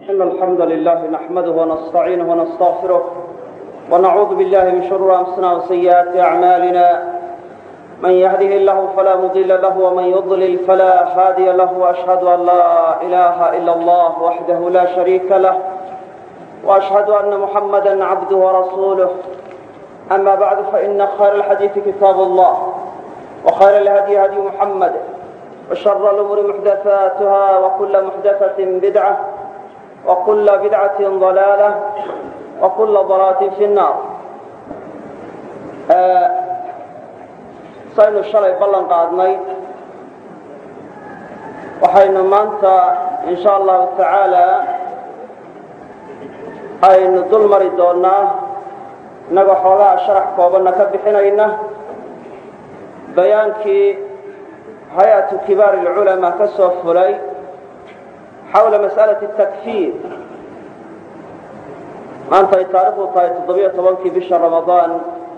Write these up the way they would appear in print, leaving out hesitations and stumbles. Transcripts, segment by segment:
إن الحمد لله نحمده ونستعينه ونستغفره ونعوذ بالله من شرور أنفسنا وسيئات أعمالنا من يهده الله فلا مضل له ومن يضلل فلا هادي له وأشهد أن لا إله إلا الله وحده لا شريك له وأشهد أن محمدا عبده ورسوله أما بعد فإن خير الحديث كتاب الله وخير الهدي هدي محمد وشر الأمور محدثاتها وكل محدثة بدعة وكل بدعة ضلالة وكل ضلالة في النار saynu shalay ballan qaadnay waxaynu maanta in sha allahu tacaala aynu dul mari doonaa inagoo xoogaha sharax koobanna ka bixinayna bayaankii hay-atu kibaari alculamaa ka soo fulay xawla mas'alati takfiir maanta ay taarikhdu tahay 17 bisha ramadaan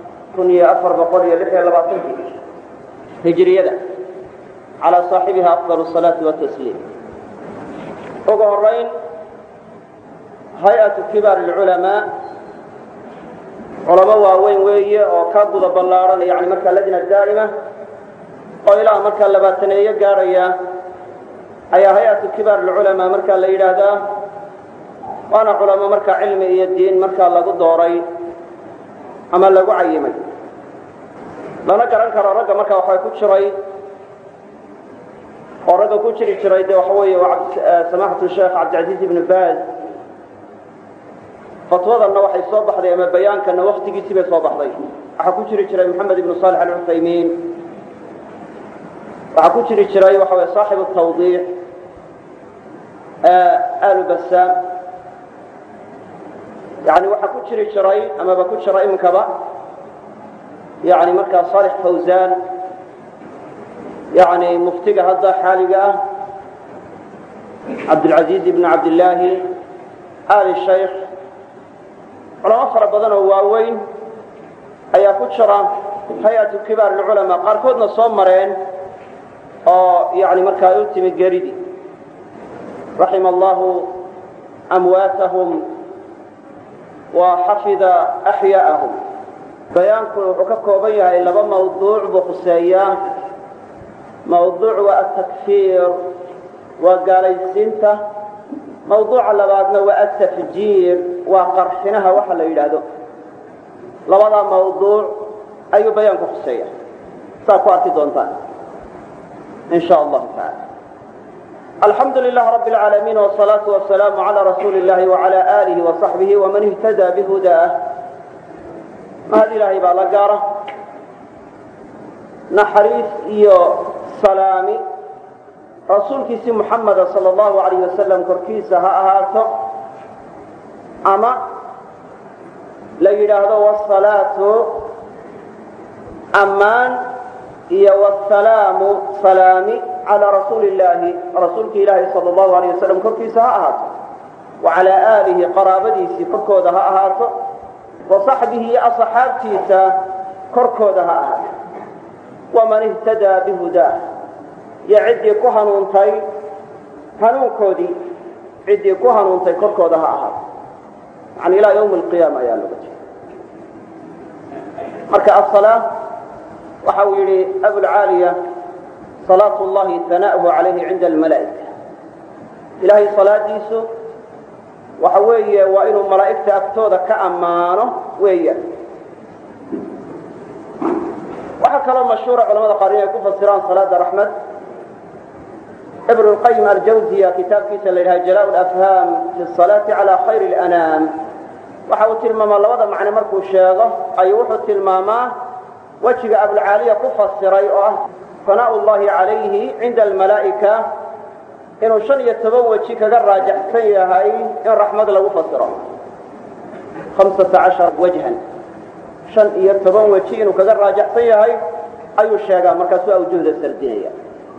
1426 hijriyada calaa saaxibiha afdal salaati watasliim ugu horeyn hay-atu kibaar alculamaa culamo waaweyn weeye oo ka guda ballaadhan yani markaa lajna daa'ima oo ilaa markaa labaataneeyo gaadhaya ayaa hay-atu kibaar alculamaa markaa la yidhaahdaa waana culamo markaa cilmi iyo diin markaa lagu dooray ama lagu cayimay lana garan karo ragga markaa waxaa ku jiray oo ragga ku jiri jiray dee waxa weeye samaxatu sheekh cabdilcaziiz ibnu baaz fatwadanna waxay soo baxday ama bayaankana waktigiisii bay soo baxday waxaa ku jiri jiray moxamed ibnu saalex alcuthaymiin waxaa ku jiri jiray waxa weye saaxibu tawdiix alu basaam yani waxaa ku jiri jiray amaba ku jira iminkaba yani markaa صالح fawzan yani muftiga hadda xaaliga ah cabdilcaziiz ibn cabdillaahi ali shaykh culamo fara badan oo waaweyn ayaa ku jira hay-atu kibaar alculamaa qaarkoodna soo mareen oo yani markaa u timi geridii raxima allahu amwaatahum wa xafida axyaa'ahum bayaanku wuxuu ka kooban yahay laba mawduuc buu khuseeyaa mawduuc waa atakfiir waa gaalaysiinta mawduuca labaadna waa atafjiir waa qarxinaha waxa la yidhaahdo labadaa mawduuc ayuu bayaanku khuseeya saa ku arki doontaan in sha allahu taala alxamdu lilah rabi اlcaalamiin wالsalaaةu wasalaamu calى rasuuli اllahi wعalى alihi وaصaxbihi wman ihtadaa bihudaah mahad ilaahay baa la gaara naxariis iyo salaami rasuulkiisii muxameda salى اllahu alayh wasalam korkiisa ha ahaato ama la yidhaahdo wsalaatu ammaan iyo wsalaamu salaami calىa rasuuli اllaahi rasuulki ilaahi salى اllahu alayh wasalam korkiisa ha ahaato wa calىa aalihi qaraabadiisii korkooda ha ahaato wasaxbihi iyo asxaabtiisa korkooda ha ahaato waman ihtadaa bihudaah iyo ciddii ku hanuuntay hanuunkoodii ciddii ku hanuuntay korkooda ha ahaato yani ilaa ywmi اlqiyaama ayaa loga jeeda marka asalaa waxa uu yidhi abulcaaliya salaatu llahi hana'uhu calayhi cinda almalaa'ika ilaahay salaadiisu waxa weeye waa inuu malaa'igta agtooda ka ammaano weeyaan waxaa kaloo mashhuura culamada qaar inay ku fasiraan salaada raxmad ibn اlqayim aljawziya kitaabkiisa la yidhaha jalaa lafhaam fi salaati calى khayr اlanaam waxa uu tilmaamaa labada macne markuu sheego ayuu wuxuu tilmaamaa wejiga abulcaaliya ku fasiray oo ah sanaa llahi calayhi cinda almalaa'ika inuu 15 weji kaga raajaxsan yahay in raxmad lagu fasiro 15 wajhan 15 weji inuu kaga raajaxsan yahay ayuu sheegaa markaasuu awjuhda sardinaya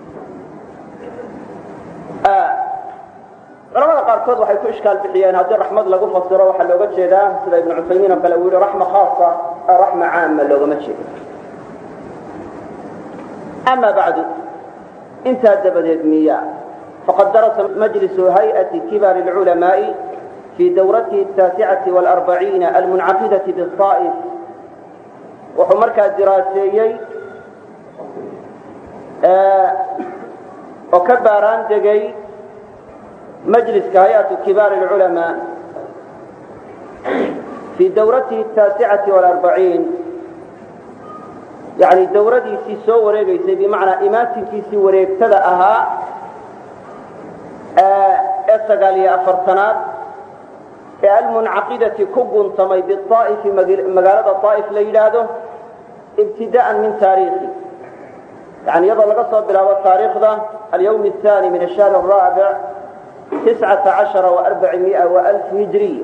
culamada qaarkood waxay ku ishkaal bixiyeen haddii raxmad lagu fasiro waxaa looga jeedaa sida ibnu cuthaymiin oo kale uu yihi raxma khaasa raxma caama loogama jeedo ama bacdu intaa dabadeed miya فقد درس مجلس هيئة كبار العلماء في دورته 49 المنعقدة بالطائف wuxuu markaa diraaseeyey oo ka baaraan degay majliska hay-atu kibaar alculamaa fii dawratihi 49 yani dawradiisii soo wareegaysay bimacnaa imaatinkiisii wareegtada ahaa ee 49aad ee almuncaqidati ku guntamay biaa'ifi magaalada aa'if la yidhaahdo ibtida'an min taariikhi yani iyadoo laga soo bilaabo taariikhda alyawm الثاني min الشهر الرابع 19,400 هجرية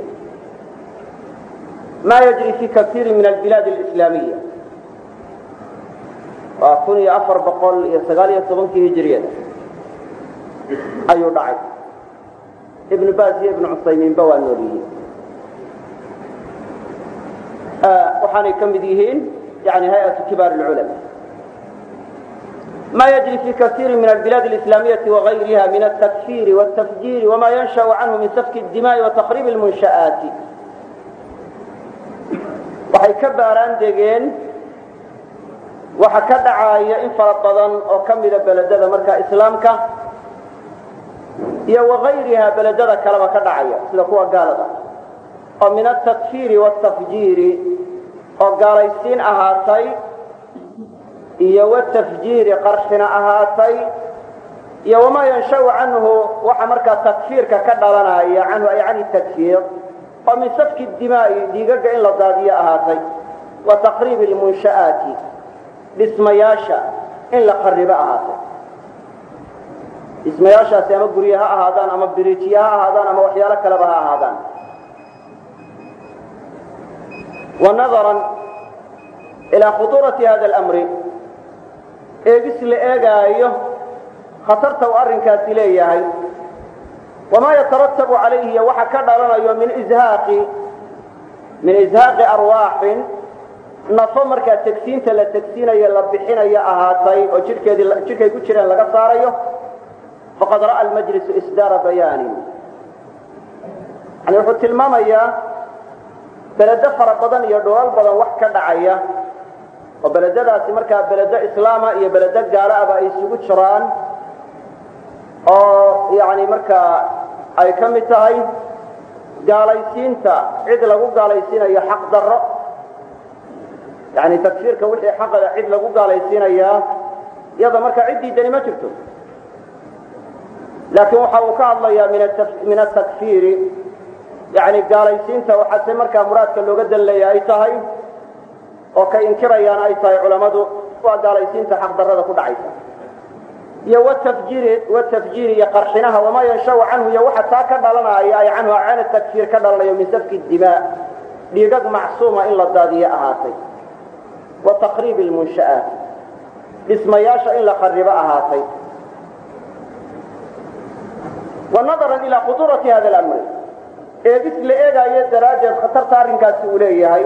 ma yجري في كثير من البلاد الإسلامية waa 1419 هجرiyada ayuu dhacay ibn baaz iyo ibn cusaymiinba waa nool yihiin waxaanay ka mid yihiin yani hay-atu kibaar alculamaa ma yajri fi kaiiri min albilaad alislaamiyati wagayriha min altakfiiri waltafjiiri wama yanshau canhu min safki اdimaai wataqriib اlmunsha'aati waxay ka baaraan degeen waxa ka dhacaaya in fara badan oo ka mida beledada markaa islaamka iyo wagayriha beledada kaleba ka dhacaya sida kuwa gaalada oo min atakfiiri watafjiiri oo gaalaysiin ahaatay iyo watafjiiri qarxina ahaatay iyo wamaa yanshau canhu waxa markaa takfiirka ka dhalanaya canhu ay can takfiir oo min safki dimaa'i dhiigaga in la daadiyo ahaatay wa taqriib lmunsha'aati dhismayaasha in la qaribo ahaatay dhismayaashaasi ama gurye ha ahaadaan ama biriijiye ha ahaadaan ama waxyaalo kaleba ha ahaadaan wanadaran ilaa khuduurati hada alamri eegis la eegaayo khatarta uu arrinkaasi leeyahay wamaa yataratabu calayhi iyo waxa ka dhalanayo min ishaaqi arwaaxin nafo markaa tegsiinta la tegsiinayo la bixinayo ahaatay oo jidhkay ku jireen laga saarayo faqad ra'a almajlisu isdaara bayaanin yani wuxuu tilmaamayaa beledo fara badan iyo dhoolal badan wax ka dhacaya oo beledadaasi markaa beledo islaama iyo beledo gaalo aba ay isugu jiraan oo yani markaa ay ka mid tahay gaalaysiinta cid lagu gaalaysiinayo xaq darro yani takfiirka wixii xaqada cid lagu gaalaysiinayaa iyada markaa ciddii dani ma jirto laakiin waxa uu ka hadlayaa min atakfiiri yani gaalaysiinta waxaase markaa muraadka looga danleeya ay tahay oo kay inkirayaan ay tahay culammadu waa gaalaysiinta xaq darrada ku dhacaysa iyo watafjiiri iyo qarxinaha wamaa yanshau canhu iyo waxa taa ka dhalanaya ay canhu can takfiir ka dhalanayo min safki dimaa dhiigag macsuuma in la daadiyo ahaatay wa taqriib lmunsha'aat dhismayaasha in la qaribo ahaatay wanadaran ilaa khuduurati hada alamri eegis la eegaayo daraaddeed khatarta arrinkaasi uu leeyahay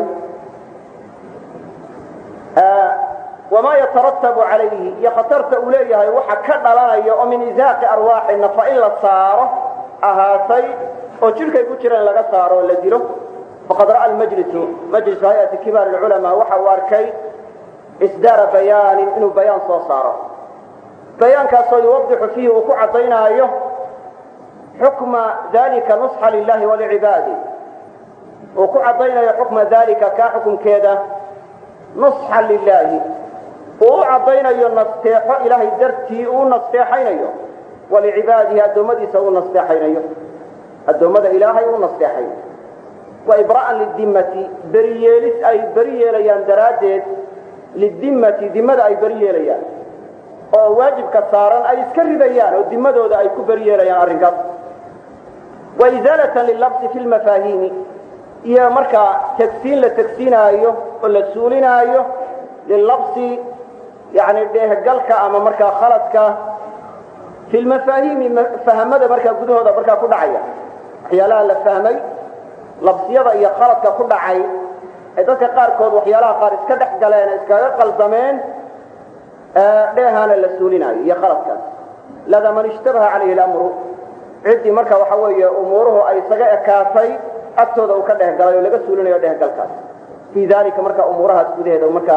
wamaa yataratabu calayhi iyo khatarta uu leeyahay waxa ka dhalanaya oo min ishaaqi arwaaxi nafa in la saaro ahaatay oo jidhkay ku jireen laga saaro oo la dilo faqad ra'a almajlisu majlisu hay-ati kibaar alculamaa waxa uu arkay isdaara bayaanin inuu bayaan soo saaro bayaankaasoo yuwadixu fiihi uu ku caddaynaayo xukma dalika nusxa lilahi walicibaadi uu ku caddaynayo xukma dalika kaa xukunkeeda nusxa lilaahi uu u caddaynayo nasteexo ilaahay dartii uu nasteexaynayo walicibaadihi addoommadiisa uu nasteexaynayo addoommada ilaahay uu nasteexayo wa ibra'an lidimmati beriyeelis ay beri yeelayaan daraaddeed lidimmati dimmada ay beri yeelayaan oo waajibka saaran ay iska ridayaan oo dimmadooda ay ku beri yeelayaan arrinkaas wa isaalatan lilabsi fi lmafaahiimi iyo markaa tegsiin la tegsiinaayo oo la suulinaayo lilabsi yani dheehgalka ama markaa khaladka fi lmafaahiimi fahamada markaa gudahooda markaa ku dhacaya waxyaalaha la fahmay labsiyada iyo khaladka ku dhacay ay dadka qaarkood waxyaalaha qaar iska dhex galeen iskaga qaldameen dheehaana la suulinaayo iyo khaladkaas lada man ishtabaha calayhi lamru ciddii marka waxa weeye umuuruhu ay isaga ekaatay agtooda uu ka dhehgalay oo laga suulinayo dhehgalkaas fii dalika marka umuurahaas gudaheeda marka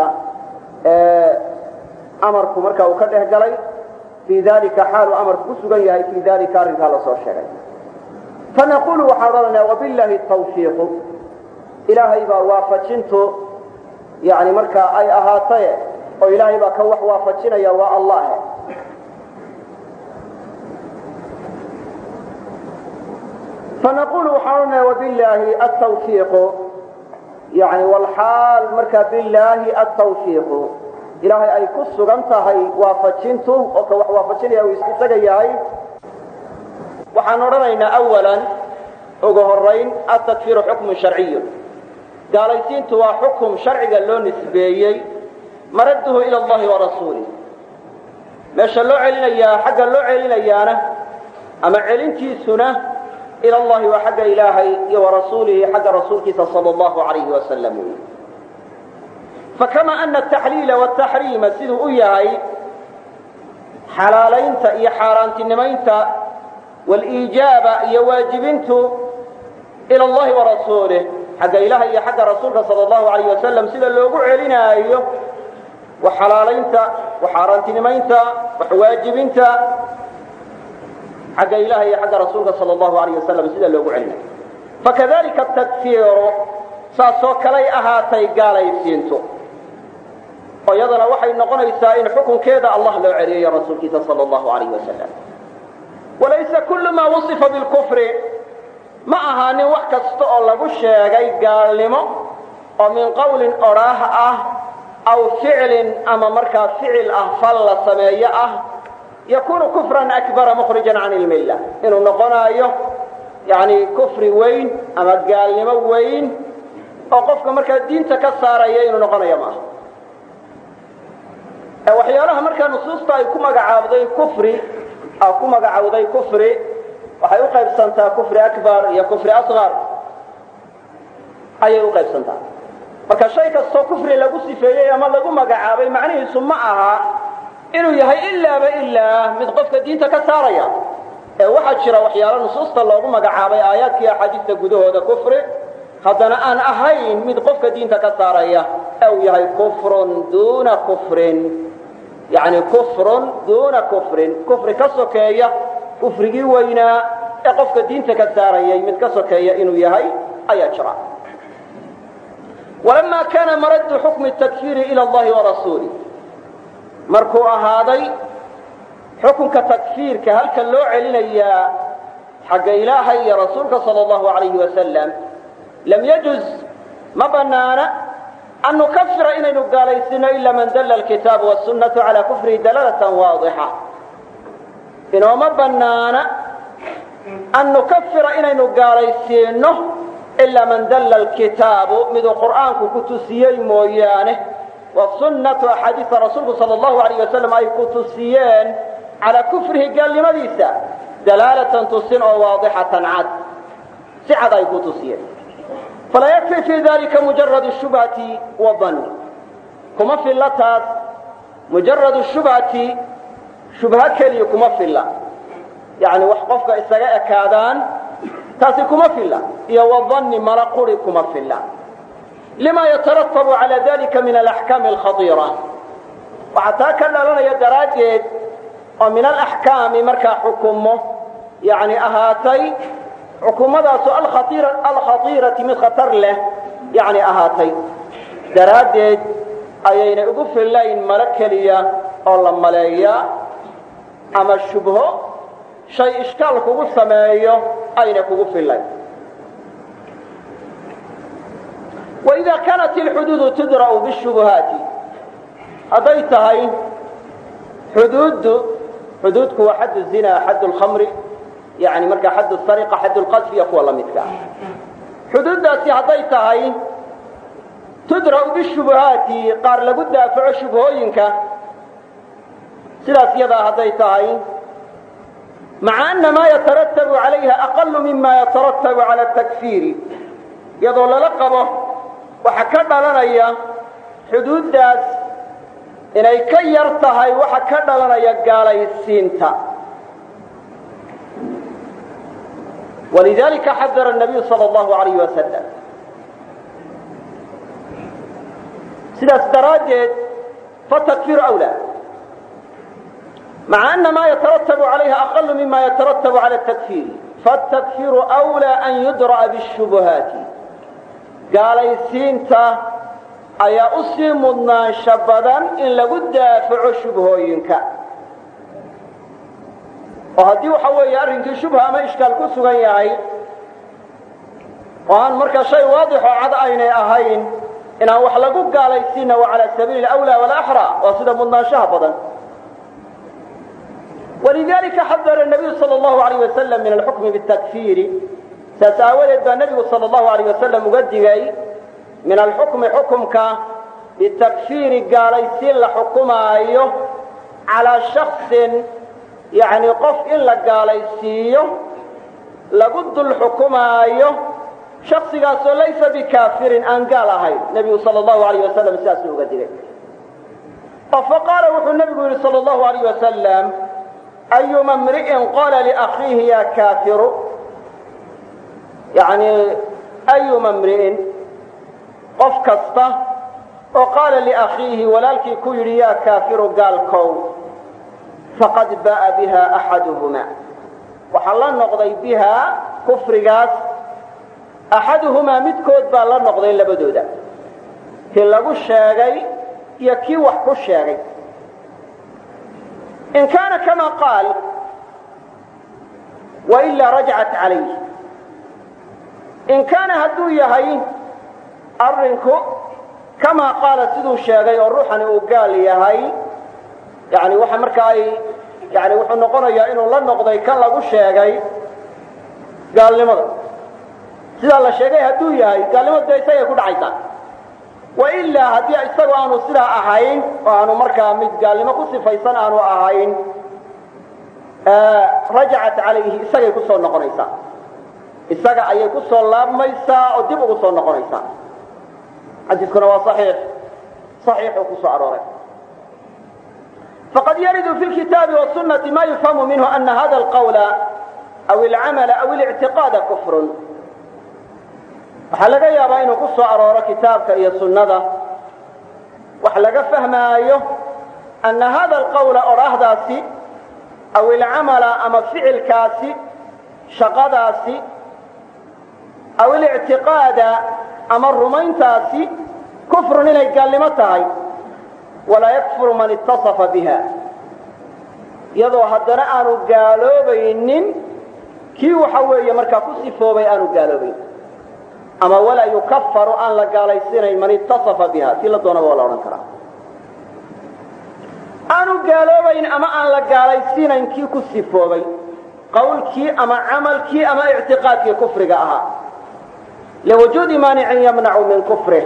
amarku marka uu ka dhehgalay fii dalika xaalu amarku ku sugan yahay fii dalika arrinkaa la soo sheegay fanaqulu waxaan odhanaya wabillahi tawfiiqu ilaahay baa waafajintu yani marka ay ahaataye oo ilaahay baa ka wax waafajinaya waa allah فنقول وحرنا وبالله التوفيق يعني والحال مركا بالله التوفيق إلهي أي كسو غنتهي وافجنته وافجنه ويسكتغيهي وحنرنا أولا أقهرين التكفير حكم شرعي قال يسينت حكم شرعي اللون نسبيي مرده إلى الله ورسوله ماشا اللو علينا حق اللو علينا أما علنتي سنة إلى الله وحق إلهي ورسوله حق رسولك صلى الله عليه وسلم فكما أن التحليل والتحريم سيدوا إياهي حلالين إيا حارانت النمينت والإيجابة إيا واجبينت إلى الله ورسوله حق إلهي حق رسولك صلى الله عليه وسلم سيدا اللوقع علينا أيه وحلالين وحارانت النمينت وواجبينت حق إلهي حق رسولك صلى الله عليه وسلم سيدا لو علنا فكذلك التكفير ساسوك لي أهاتي قال يسينتو ويضل وحي نقول إن حكم كذا الله لو عليه يا رسولك صلى الله عليه وسلم وليس كل ما وصف بالكفر معها نوحك استؤل بشيء قال لما ومن قول أراه أو فعل أما مركز فعل أهفل سميئة يكون كفرا أكبر مخرجا عن الملة إنه نقول يعني كفر وين أما قال لما وين وقفك مركز الدين تكسر إنه نقول معه وحيالها مركز نصوصة يكون عاوضي كفري أو كما عاوضي كفري وحيوقع بسنتا كفر أكبر يا كفر أصغر أي يوقع بسنتا فكشيء كستو كفر لغو سفيه أما لغو مقعابي معنيه سمعها inuu yahay ilaaba ilaa mid qofka diinta ka saaraya waxa jira waxyaalo nusuusta loogu magacaabay aayaadkii xadiiska gudahooda kufri haddana aan ahayn mid qofka diinta ka saaraya oo yahay kufrun duuna kufrin yani kufrun duuna kufrin kufri ka sokeeya kufrigii weynaa ee qofka diinta ka saarayay mid ka sokeeya inuu yahay ayaa jira ولما كان مرد حكم التكفير إلى الله ورسوله markuu ahaaday xukunka takfiirka halka loo celinayaa xagga ilaahay iyo rasuulka sallallahu alayhi wasallam lam yajuz ma banaana an nukaffira inaynu gaalaysino illa man dalla alkitab was-sunnah ala kufri dalalatan waadiha inoo ma banaana an nukaffira inaynu gaalaysino illa man dalla alkitab mid qur'aanku ku tusiyay mooyaane والسنة حديث رسول صلى الله عليه وسلم أي كتسيين على كفره قال لماذا دلالة تسن واضحة عاد سعد أي كتسيين فلا يكفي في ذلك مجرد الشبهة والظن كما في الله مجرد الشبهة شبهة كلي كما في الله يعني وحقفك إستغاء كادان تاسي كما في الله يا والظن مرقوري كما في الله لما يترتب على ذلك من الأحكام الخطيرة وحتى كان لنا يدراجد ومن الأحكام مركا حكمه يعني أهاتي حكومة سؤال الخطيرة من خطر له يعني أهاتي دراجد أيين أقف اللين ملكلية أو لملايا أما الشبه شيء إشكال كوكو السماية أين أقف اللين وإذا كانت الحدود تدرأ بالشبهات أضيتها حدودك هو حد الزنا حد الخمر يعني مركا حد السرقة حد القذف يقوى الله مثلها حدود ذاتي أضيتها تدرأ بالشبهات قال لابد أفع شبهوينك سلاس يدا أضيتها مع أن ما يترتب عليها أقل مما يترتب على التكفير يظل لقبه وحكى لنا حدود ذات إنay ka yar tahay waxa ka dhalanaya gaalaysiinta ولذلك حذر النبي صلى الله عليه وسلم sidaas daraaddeed فالتكفير أولى مع أن ما يترتب عليها أقل مما يترتب على التكفير فالتكفير أولى أن يدرأ بالشبهات gaalaysiinta ayaa u sii mudnaansha badan in lagu daafaco shubhooyinka oo haddii waxa weeye arrinkii shubha ama ishkaal ku sugan yahay oo aan markaa shay waadix oo cad aynay ahayn inaan wax lagu gaalaysiina waa calaa sabiili alawlaa walaxraa waa sida mudnaanshaha badan ولذلك حذر النبي صلى الله عليه وسلم من الحكم بالتكفير سأساولد النبي صلى الله عليه وسلم مقدقي من الحكم حكمك بالتكفير قال يسير لحكمه أيه على شخص يعني قف إلا قال يسير لقد الحكمه أيه شخص قال ليس بكافر أن قال هاي النبي صلى الله عليه وسلم سأسأل مقدقي فقال وحو النبي صلى الله عليه وسلم أيما امرئ قال لأخيه يا كافر يعني أيما امرئ قف كسته وقال لأخيه ولالك كير يا كافر قال كو فقد باء بها أحدهما وحلا نقضي بها كفر قاس أحدهما متكود بالا نقضي لبدودا كلاقو الشاقي يكي وحكو الشاقي إن كان كما قال وإلا رجعت عليه إن كان هدو يهي أرنكو كما قال سيدو الشاقي الروحاني وقال يهي يعني وحا مركاي يعني وحا نقول يا إنه لن نقضي كان لغو الشاقي قال لماذا سيدا الله الشاقي هدو يهي قال لماذا يسايا يكون عيسان وإلا هدي إستغوا أنه سيدا أحاين وأنه مركا مد قال لما قصي فيصان أنه أحاين رجعت عليه إستغا يكسو النقونيسا إستغا أي يكسو الله ميسا ودب قصو النقونيسا حديث كنا صحيح وكسو أروري فقد يرد في الكتاب والسنة ما يفهم منه أن هذا القول أو العمل أو الاعتقاد كفر waxaa laga yaabaa inuu ku soo arooro kitaabka iyo sunnada waxa laga fahmaayo anna hada alqawla oraahdaasi aw alcamala ama ficilkaasi shaqadaasi aw alictiqaada ama rumayntaasi kufrun inay gaalnimo tahay walaa yakfuru man ittasafa biha iyadoo haddana aanu gaaloobaynin kii waxa weeye markaa ku sifoobay aanu gaaloobayn أما ولا يكفر أن لقاليسين من اتصف بها في لدونا ولا أرنكرا أنو قالوا بين أما أن لقاليسين كي كسفوا بين قول كي أما عمل كي أما اعتقاد كي كفر قاها لوجود مانع يمنع من كفره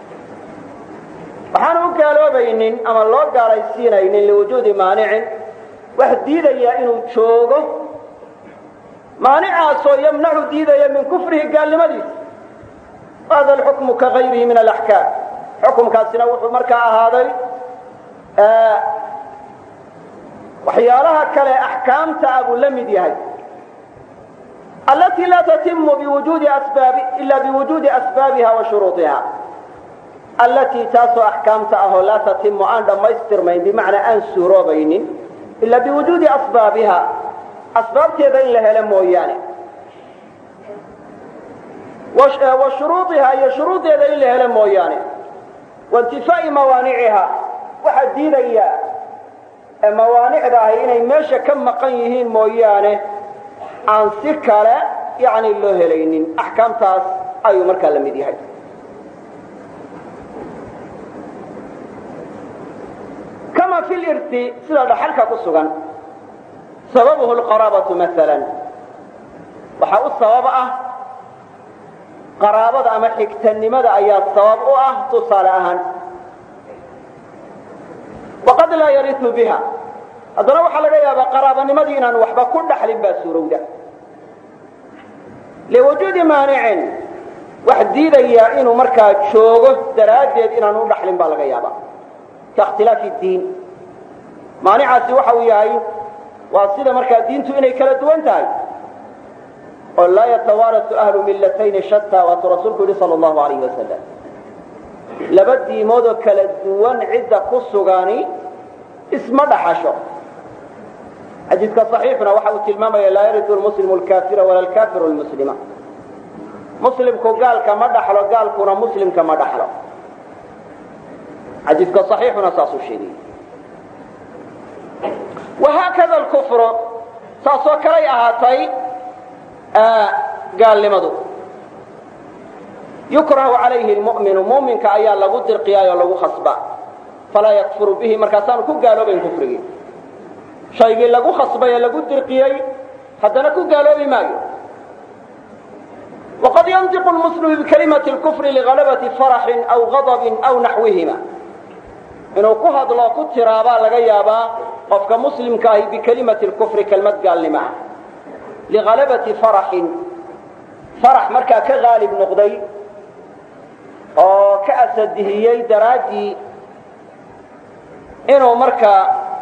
وحانو قالوا بين أما الله قاليسين لوجود مانع واحد ديدا يا إنو تشوغو مانع سو يمنع ديدا من كفره قال لماذا هذا الحكم كغيره من الأحكام حكم كاسنا وحمركا هذا وحيالها كلا أحكام تأبو لمدي هاي التي لا تتم بوجود أسباب إلا بوجود أسبابها وشروطها التي تاسو أحكام تأهو لا تتم عندما يسترمين بمعنى أن سروبين إلا بوجود أسبابها أسباب تبين لها لمويانه وشروطها هي شروط يدين لها لمويانه وانتفاء موانعها واحد دينيا موانع ذا إنay meesha ka maqan yihiin mooyaane aan si kale yani loo helaynin ahkaamtaas ayuu markaa la mid yahay كما في الإرث sida dhaxalka ku sugan sababuhu القرابة مثلا waxa u sabab ah qaraabada ama xigtanimada ayaa sabab u ah tusaale ahaan waqad la yarithu biha hadana waxa laga yaabaa qaraabanimadi inaan waxba ku dhaxlin baa suurowda liwujudi maanicin wax diidaya inuu markaa joogo daraadeed inaan u dhaxlin baa laga yaabaa ka ikhtilaafi diin maanicaasi waxa uu yahay waa sida markaa diintu inay kala duwan tahay oo laa yatawaarasu ahlu millatayni shataa waatuu rasuulku yidhi sala allahu alayh wasalam laba diimoodoo kala duwan cidda ku sugani isma dhaxasho xadiidka صaxiixuna waxa uu tilmaamaya laa yaridu lmuslimu alkaafira wala alkaafiru lmuslima muslimku gaalka ma dhaxlo gaalkuna muslimka ma dhaxlo xadiidka صaxiixuna saasuu sheegay wahaakada alkufru saasoo kalay ahaatay gaalnimadu yukrahu calayhi lmu'minu mu'minka ayaa lagu dirqiyaayoo lagu khasba falaa yakfuru bihi markaasaanu ku gaaloobayn kufrigii shaygii lagu khasbay ee lagu dirqiyey haddana ku gaaloobi maayo waqad yantiqu lmuslimu bikalimati lkufri ligalabati faraxin aw gadabin aw naxwihima inuu ku hadlo ku tiraabaa laga yaabaa qofka muslimka ahi bikalimati lkufri kelmad gaalnimo ah ligalabati faraxin farax markaa ka haalib noqday oo ka asadihiyey daraaddii inuu markaa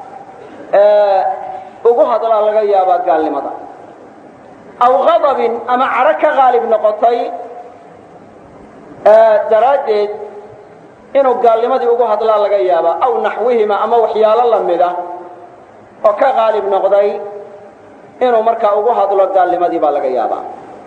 ugu hadlaa laga yaabaa gaalnimada aw gadabin ama cadho ka haalib noqotay daraaddeed inuu gaalnimadii ugu hadlaa laga yaabaa aw naxwihima ama waxyaalo lamida oo ka haalib noqday inuu markaa ugu hadlo gaalnimadii baa laga yaabaa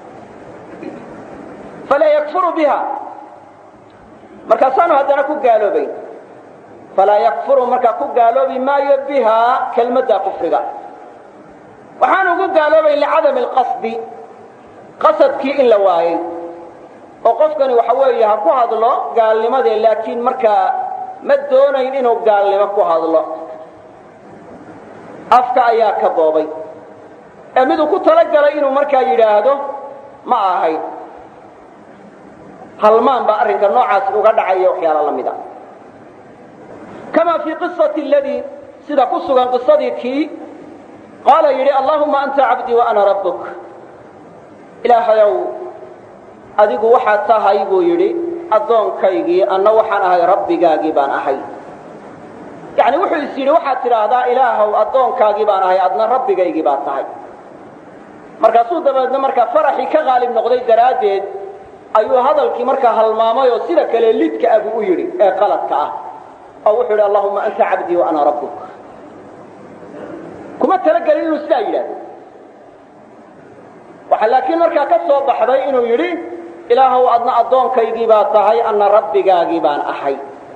falaa yakfuru biha markaasaanu haddana ku gaaloobayn falaa yakfuru markaa ku gaaloobi maayo bihaa kelmadda kufriga waxaanu ugu gaaloobayn licadami alqasdi qasadkii in la waayey oo qofkani waxa weeye ha ku hadlo gaalnimadee laakiin markaa ma doonayn inuu gaalnimo ku hadlo afka ayaa ka boobay ee miduu ku talagalay inuu markaa yidhaahdo ma ahayn halmaan baa arrinka noocaas uga dhacaya waxyaalo la mida kama fii qisati aladii sida ku sugan qisadii kii qaala yidhi allahuma anta cabdii wa ana rabbuk ilaahayow adigu waxaad tahay buu yidhi addoonkaygii anna waxaan ahay rabbigaagii baan ahay yacni wuxuu is yidhi waxaad tidhaahdaa ilaahow addoonkaagii baan ahay adna rabbigaygii baad tahay markaasuu dabeedna markaa faraxii ka haalib noqday daraaddeed ayuu hadalkii markaa halmaamay oo sida kale lidka ah buu u yidhi ee qaladka ah oo wuxuu yidhi allahuma anta cabdii wa ana rabbuk kuma talagelin inuu sidaa yidhaahdo waxaa laakiin markaa ka soo baxday inuu yidhi ilaahow adna addoonkaygii baa tahay anna rabbigaagii baan ahay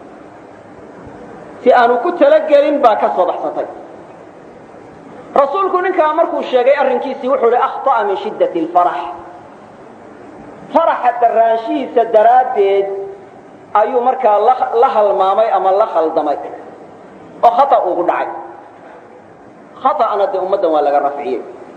si aanu ku talagelin baa ka soo baxsatay rasuulku ninkaa markuu sheegay arrinkiisii wuxuu yidhi akhطa'a min shiddati alfarax faraxa daraanshihiisa daraaddeed ayuu markaa la halmaamay ama la khaldamay oo khata ugu dhacay khata'na dee ummaddan waa laga rafciyey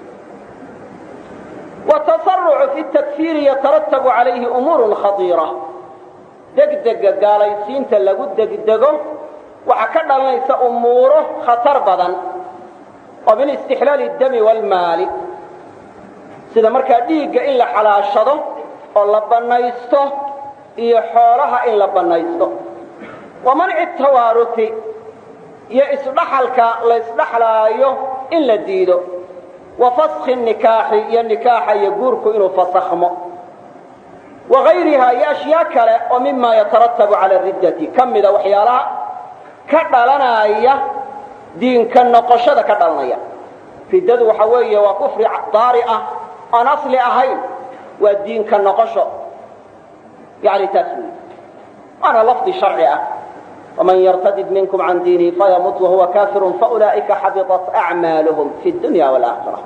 watasarucu fi takfiiri yatarattabu calayhi umuurun khadiira degdega gaalaysiinta lagu degdego waxaa ka dhalanaysa umuuro khatar badan oo min istixlaali dami waalmaali sida markaa dhiigga in la xalaashado oo la bannaysto iyo xoolaha in la bannaysto wa manci tawaaruti iyo isdhaxalka la isdhaxlaayo in la diido wa faskhi nikaaxi iyo nikaaxa iyo guurku inuu fasakhmo wagayriha iyo ashyaa kale oo mima yatarattabu cala riddati ka mida waxyaalaha ka dhalanaya diinka noqoshada ka dhalanaya riddadu waxa weeye waa kufri daari ah aan asli ahayn waa diinka noqosho yani taas wey waana lafdi sharci ah waman yartadid minkum can diinihi fayamut wahuwa kafirun faulaa'ika xabiطat acmaaluhum fi dunya wاlaakhira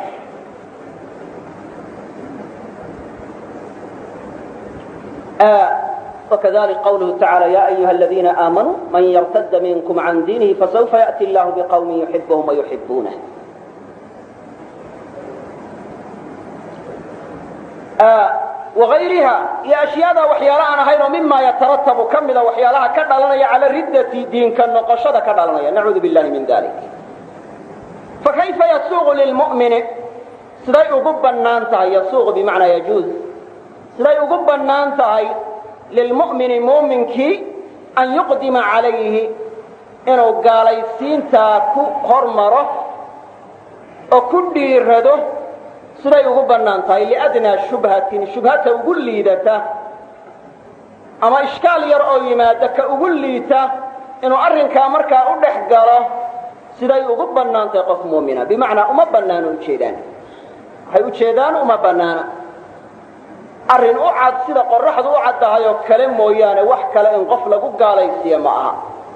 وكذلك قوله تعالى يا أيها الذين آمنوا من يرتد منكم عن دينه فسوف يأتي الله بقوم يحبهم ويحبونه وغيرها يا أشياء وحيالها نهين مما يترتب كمل وحيالها كدلنا على ردة دين كالنقشة كدلنا نعوذ بالله من ذلك فكيف يسوغ للمؤمن سداي أقب النانتها يسوغ بمعنى يجوز سداي أقب النانتها للمؤمن مؤمنك أن يقدم عليه إنه قال يسين تاكو هرمره وكل يرده siday ugu bannaan tahay liadnaa shubhatin shubhata ugu liidata ama ishkaal yar oo yimaada ka ugu liita inuu arrinkaa markaa u dhex galo siday ugu bannaan tahay qof muumina bimacnaa uma bannaano ujeedaan waxay ujeedaan uma bannaana arrin u cad sida qorraxdu u caddahay oo kale mooyaane wax kale in qof lagu gaalaysiiyo ma aha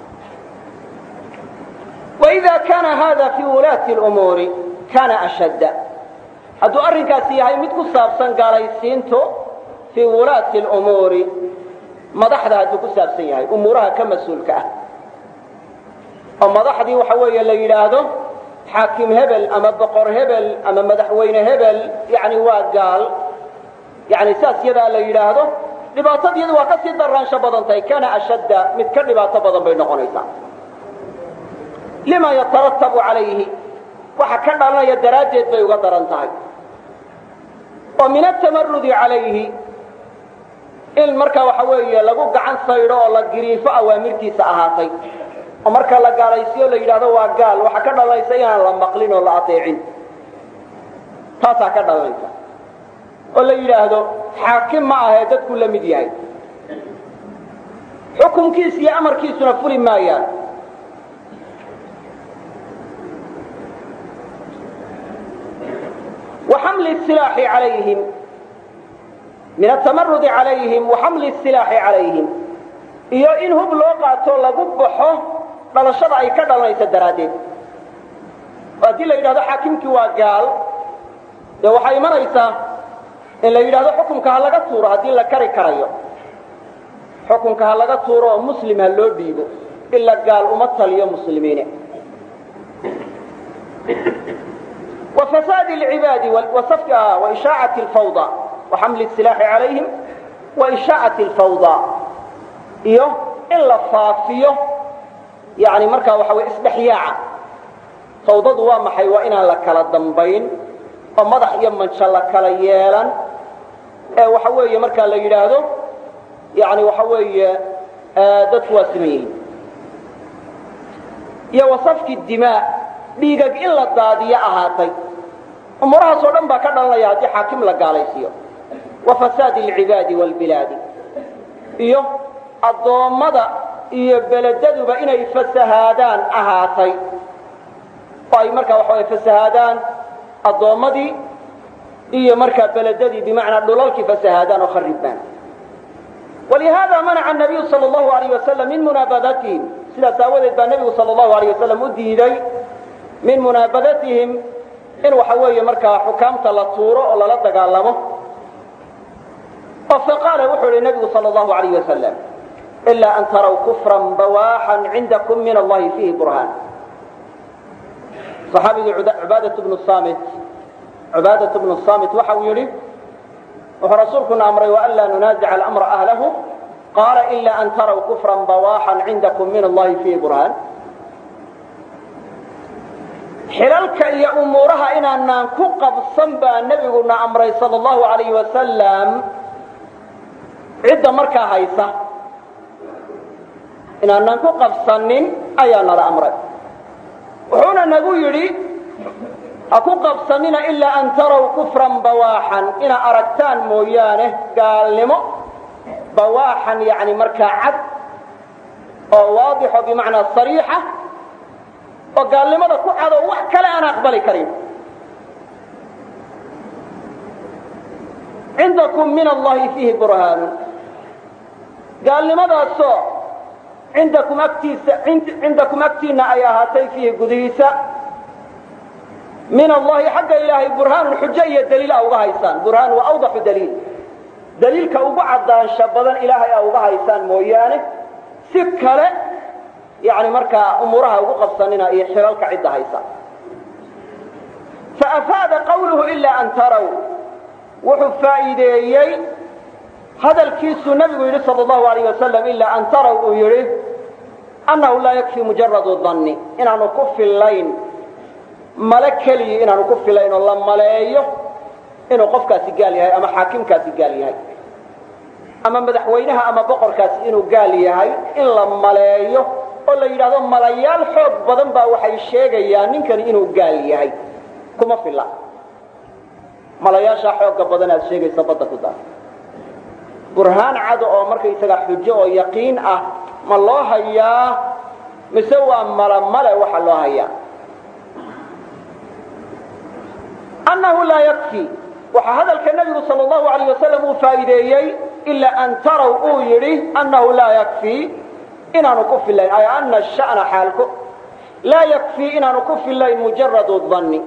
وإذا كان هذا في ولاة الأمور كان أشد hadduu arrinkaasi yahay mid ku saabsan gaalaysiintu fii wulaati اlumuuri madaxda hadduu ku saabsan yahay umuuraha ka mas-uulka ah oo madaxdii waxa weeye la yidhaahdo xaakim hebel ama boqor hebel ama madaxweyne hebel yani waa gaal yani saas yadaa la yidhaahdo dhibaatadiyadu waa ka sii daraansho badan tahay kana ashadda mid ka dhibaato badan bay noqonaysaa lima yataratabu calayhi waxa ka dhalanaya daraaddeed bay uga daran tahay oo min atamarudi calayhi in markaa waxa weeye lagu gacan saydho oo la giriifo awaamirtiisa ahaatay oo marka la gaalaysiyo la yidhaahdo waa gaal waxa ka dhalanaysa inaan la maqlin oo la ateecin taasaa ka dhalanaysa oo la yidhaahdo xaakim ma ahee dadku la mid yahay xukunkiisa iyo amarkiisuna fuli maayaan وحمل السلاح عليهم من التمرد عليهم وحمل السلاح عليهم iyo in hub loo qaato lagu baxo dhalashada ay ka dhalanaysa daraadeed hadii la yidhaahdo xaakimkii waa gaal dee waxay imanaysaa in la yidhaahdo xukunka ha laga tuuro haddii la kari karayo xukunka ha laga tuuro oo muslim ha loo dhiibo ila gaal uma taliyo muslimiine وفساد العباد وإشاعة الفوضى وحمل السلاح عليهم وإشاعة الفوضى إيه إلا فافيه يعني مركا وحوي إسبحياعة فوضى وما حيوائنا لك الضنبين ومضح يمن شاء الله كليالا وحوي مركا ليلاده يعني وحوي دتوا سمين يا وصفك الدماء dhiigag in la daadiyo ahaatay umurahaasoo dhan baa ka dhalanaya haddii xaakim la gaalaysiiyo wa fasaadi alcibaadi waalbilaadi iyo addoommada iyo beledaduba inay fasahaadaan ahaatay oo ay markaa waxa way fasahaadaan addoommadii iyo markaa beledadii bimacnaa dhulalkii fasahaadaan oo kharibaan ولهذا منع النبي صلى الله عليه وسلم من منابذتهم sidaas aawadeed baa nebigu sala allahu alayh wasalam u diiday min munaabadatihim in waxa weeye markaa xukaamta la tuuro oo lala dagaalamo oo faqaala wuxuu ihi nebigu sala allahu alayh wasalam ilaa an taraw kufran bawaaxan cindakum min allahi fiihi burhaan saxaabigii cubaadatu bnu saamit waxa uu yidhi wuxuu rasuulkuna amray waan laa nunaasica alamra ahlahu qaala ila an taraw kufran bawaaxan cindakum min allahi fiihi burhaan xilalka iyo umuuraha inaanaan ku qabsan baa nebiguna amray sala allahu alayh wasalam cidda markaa haysa inaanaan ku qabsanin ayaa nala amray wuxuuna nagu yidhi ha ku qabsanina ilaa an taraw kufran bawaaxan inaad aragtaan mooyaane gaalnimo bawaaxan yani markaa cad oo waadixo bimacnaa sariixa oo gaalnimada ku cad oo wax kale aan aqbali karin cindakum min allahi fiihi burhaanu gaalnimadaasoo cindakum agtiinna ay ahaatay fiihi gudihiisa min allahi xagga ilaahay burhaanun xujo iyo daliil a uga haysaan burhaan waa awdaxu daliil daliilka ugu caddaansha badan ilaahay a uga haysaan mooyaane si kale yani markaa umuuraha ugu qabsanina iyo xilalka cidda haysa faafaada qawluhu ilaa an taraw wuxuu faa'iideeyey hadalkiisuu nabigu yidhi sal allahu alayh wasalam ilaa an taraw uu yidhi annahu laa yakfi mujaradu danni inaanu ku fillayn male keliyi inaanu ku fillayn oo la maleeyo inuu qofkaasi gaal yahay ama xaakimkaasi gaal yahay ama madaxweynaha ama boqorkaasi inuu gaal yahay in la maleeyo oo la yidhahdo malayaal xoog badan baa waxay sheegayaan ninkani inuu gaal yahay kuma filla malayaasha xooga badan aad sheegaysa badda ku daar burhaan cad oo markaysaga xujo oo yaqiin ah ma loo hayaa mise waa male waxa loo hayaa annahu laa yakfi waxa hadalka nabigu sallallahu alayhi wasallam uu faa'iideeyay illa an taraw uu yiri annahu laa yakfi inaanu ku filayn ay anna sha'na xaalku laa yakfi inaanu ku filayn mujarrad dhanni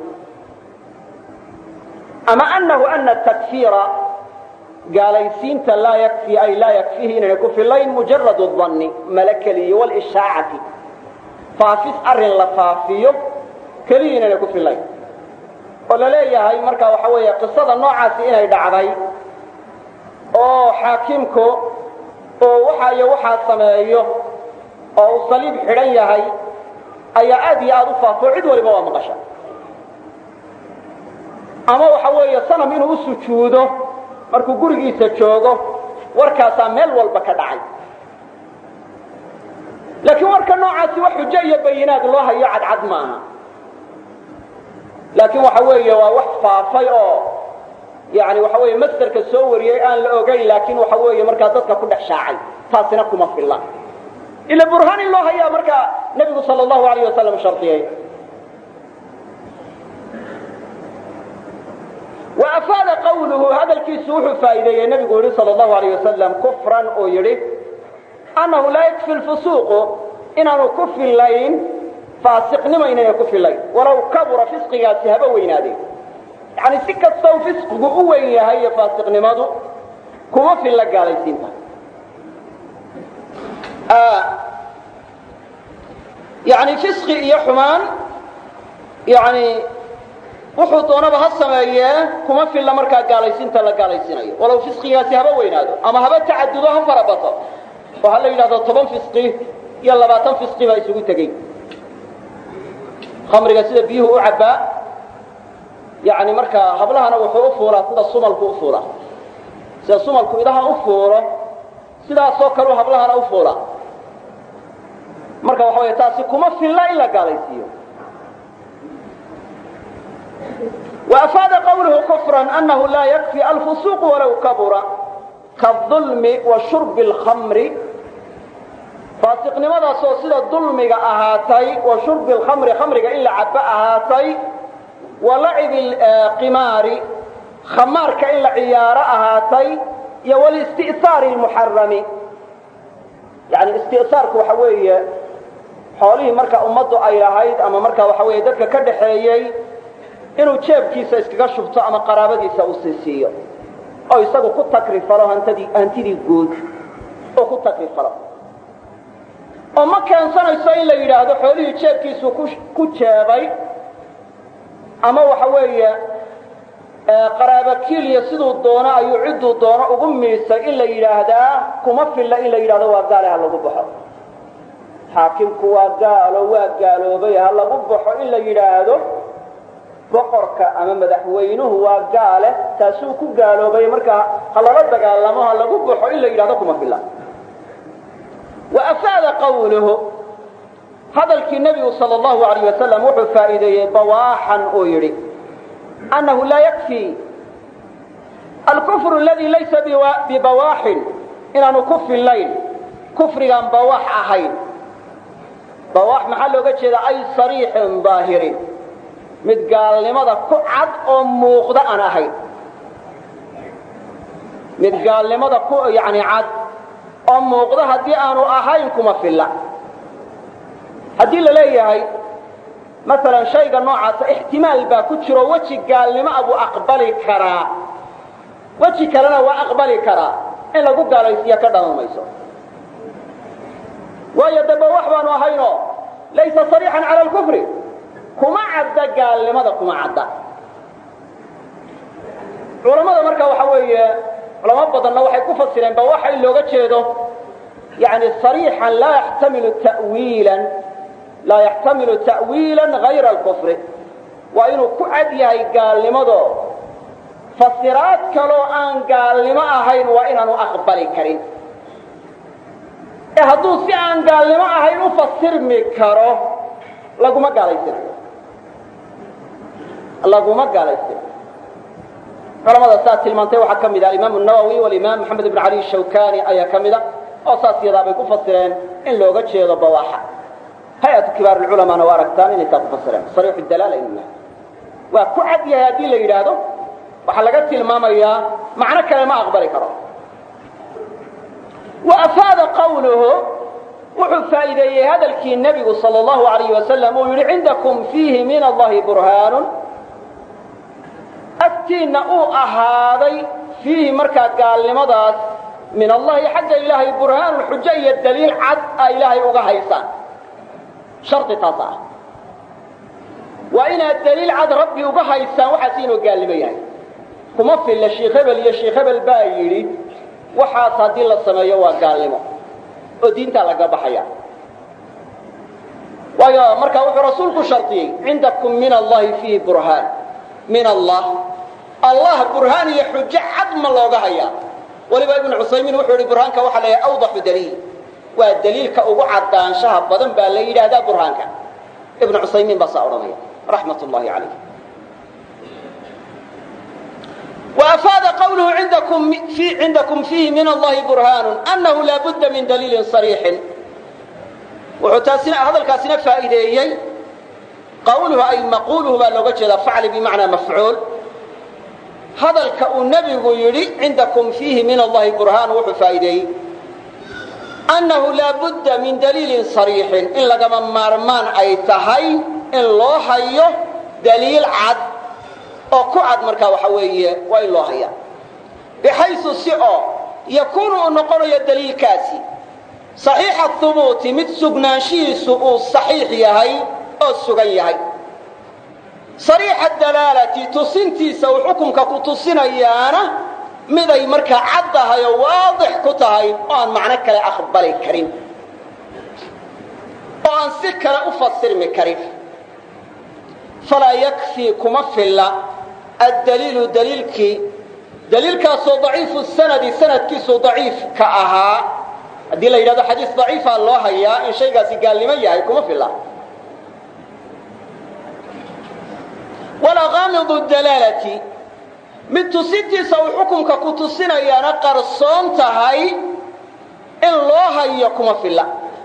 ama annahu anna takfira gaalaysiinta laa yakfi ay laa yakfihi inaanu ku filayn mujarrad dhanni malakali wal ishaa'ati faafis arrin la faafiyo kaliya inaanu ku filayn oo la leeyahay marka waxa weeye qisada noocaasi inay dhacday oo xaakimku oo waxa sameeyo oo saliib xidhan yahay ayaa aad iyo aad u faafo cid waliba waa maqasha ama waxa weeye sanam inuu u sujuudo markuu gurigiisa joogo warkaasaa meel walba ka dhacay laakiin warka noocaasi wax xujo iyo bayinaad loo hayo cadcad maaha laakiin waxa weeye waa wax faafay oo yani waxa weeye masdarka soo wariyay aan la ogeyn laakiin waxa weeye markaa dadka ku dhex shaacay taasina kuma filla ila burhaan in loo hayaa markaa nabigu sallallahu alayhi wasallam shartiyay وأفاد قوله هذا الكيسوح فائدة النبي صلى الله عليه وسلم كفرا ويري أنه لا يكفي الفسوق إنه كفي اللين فاسق نما إنه يكفي اللين ولو كبر فسق ياتها بوينادي يعني سكة صو فسق قوية هي فاسق نماذو كما في الله قال يسينها يعني فسق يا حمان يعني wuxuu doonaba ha sameeyee kuma filla markaa gaalaysiinta la gaalaysiinayo walow fisqigaasi haba weynaado ama haba tacadudo ha farabato oo ha la yidhahdo 10 fisqi iyo 20 fisqi baa isugu tegey khamriga sida biyuhu u cabaa yani markaa hablahana wuxuu u fuulaa sida sumalku u fuulaa sida sumalku idaha u fuulo sidaasoo kale hablahana u fuulaa marka waxa weeye taasi kuma filla in la gaalaysiiyo وأفاد قوله كفرا أنه لا يكفي الفسوق ولو كبر كالظلم وشرب الخمر فاسق لماذا صوصل الظلم أهاتي وشرب الخمر خمر إلا عباء أهاتي ولعب القمار خمار كإلا عيار أهاتي والاستئثار المحرم يعني استئثار كوحوية حواليه مركة أمضوا أي هايد أما مركة وحوية ذلك كدحيي inuu jeebkiisa iskaga shubto ama qaraabadiisa uu siisiyo oo isagu ku takrifalo hantidii guud oo ku takrifalo oo ma keensanayso in la yidhaahdo xoolihii jeebkiisu ku jeebay ama waxa weeye qaraaba kiiliya siduu doono ayuu cidduu doono ugu miisay in la yidhaahdaa kuma filla in la yidhahdo waa gaale ha lagu baxo xaakimku waa gaalo waa gaaloobay ha lagu baxo in la yidhaahdo boqorka ama madaxweynuhu waa gaale taasuu ku gaaloobay marka halala dagaalamo ha lagu baxo in la yiraahdo kuma filla wa afada qawluhu hadalkii nabiga sallallahu alayhi wasallam wuxuu faa'iideeyay bawaahan oo yiri annahu la yakfi al-kufr alladhi laysa bibawahin inaanu ku fillayn kufrigan bawaah ahayn bawaah maxaa looga jeedaa ay sariixin daahirin mid gaalnimada ku cad oo muuqda aan ahayn mid gaalnimada ku yaani cad oo muuqda hadii aanu ahayn kuma filla hadii la leeyahay مثلا shayga noocaas ihtimaal baa ku jiro waji gaalnimo abu aqbali kara waji kalena waa aqbali kara in lagu gaalaysiyo ka dhamamayso waayo daba wax baanu ahayno laysa sariixan ala al-kufr kuma cadda gaalnimada kuma cadda culimada marka waxa weeye culamo badanna waxay ku fasireen ba waxa looga jeedo yani sariixan la yahtamilu ta'wilan ghayra al-kufr wa inuu ku cad yahay gaalnimado fasiraad kale aan gaalnimo ahayn waa inaanu aqbali karin hadduu si aan gaalnimo ahayn u fasirmi karo laguma gaalaysiin culamada saa tilmaantay waxaa ka mid ah alimaam الnawowi walimaam maxamed ibn cali shawkani ayaa ka mid a oo saas yadaa bay ku fasireen in looga jeedo bawaaxa hay-atu kibaar اlculamaana waa aragtaan inay taa ku fasireen sariixu dalaala inuu yahay waa ku cad yahay haddii la yidhaahdo waxaa laga tilmaamayaa macno kale ma aqbali karo wa afaada qawluhu wuxuu faa'iideeyey hadalkii nebigu salى اllahu alayh wasalam uu yidhi cindakum fiihi min allahi burhaanu agtiinna uu ahaaday fiihi markaa gaalnimadaas min allahi xagga ilaahay burhaanun xujo iyo daliil cad a ilaahay uga haysaan shardi taas ah waa inaad daliil cad rabbi uga haysaan waxaas inuu gaalnimo yahay kuma filla sheikh hebel iyo sheikh hebel baa yidhi waxaas haddii la sameeyo waa gaalnimo oo diintaa laga baxaya waayo markaa wuxuu rasuulku shardiyey cindakum min allahi fiihi burhaan min allah burhaan iyo xujo cad ma looga hayaa waliba ibnu cusaymiin wuxuu yihi burhaanka waxaa la yidhaha awdaxu daliil waa daliilka ugu caddaanshaha badan baa la yidhaahdaa burhaanka ibnu cusaymiin baa saa odhanaya raxmat ullahi calayh وأفاad qwlه عindكم فيhi min الlahi burhاn أنhu laa budda min daliili صريixi wuxuu hadalkaasina faa'iideeyey qawluhu ay maquluhu baa looga jeeda facli bimacnaa mafcuul hadalka uu nebigu yidhi cindakum fiihi min allahi burhaan wuxuu faa'iideeyey أnnahu laa budda min daliili صariixin in lagama maarmaan ay tahay in loo hayo daliil cad oo ku cad markaa waxa weeye waa in loo hayaa bixaysu si oo yakuunu uu noqonayo daliilkaasi صaxiixa hubuuti mid sugnaanshihiisu uu صaxiix yahay oo sugan yahay sariixa dalaalati tusintiisa uu xukunka ku tusinayaana miday markaa cad tahay oo waadix ku tahay oo aan macno kale aqbali karin oo aan si kale u fasirmi karin falaa yakfii kuma filla addaliilu daliilkaasoo daciifu sanadi sanadkiisu daciifka ahaa haddii la yidhahdo xadiis daciifaa loo hayaa in shaygaasi gaalnimo yahay kuma filla walaa qaamidu dalaalati mid tusintiisa uu xukunka ku tusinayaana qarsoon tahay in loo hayo kuma filla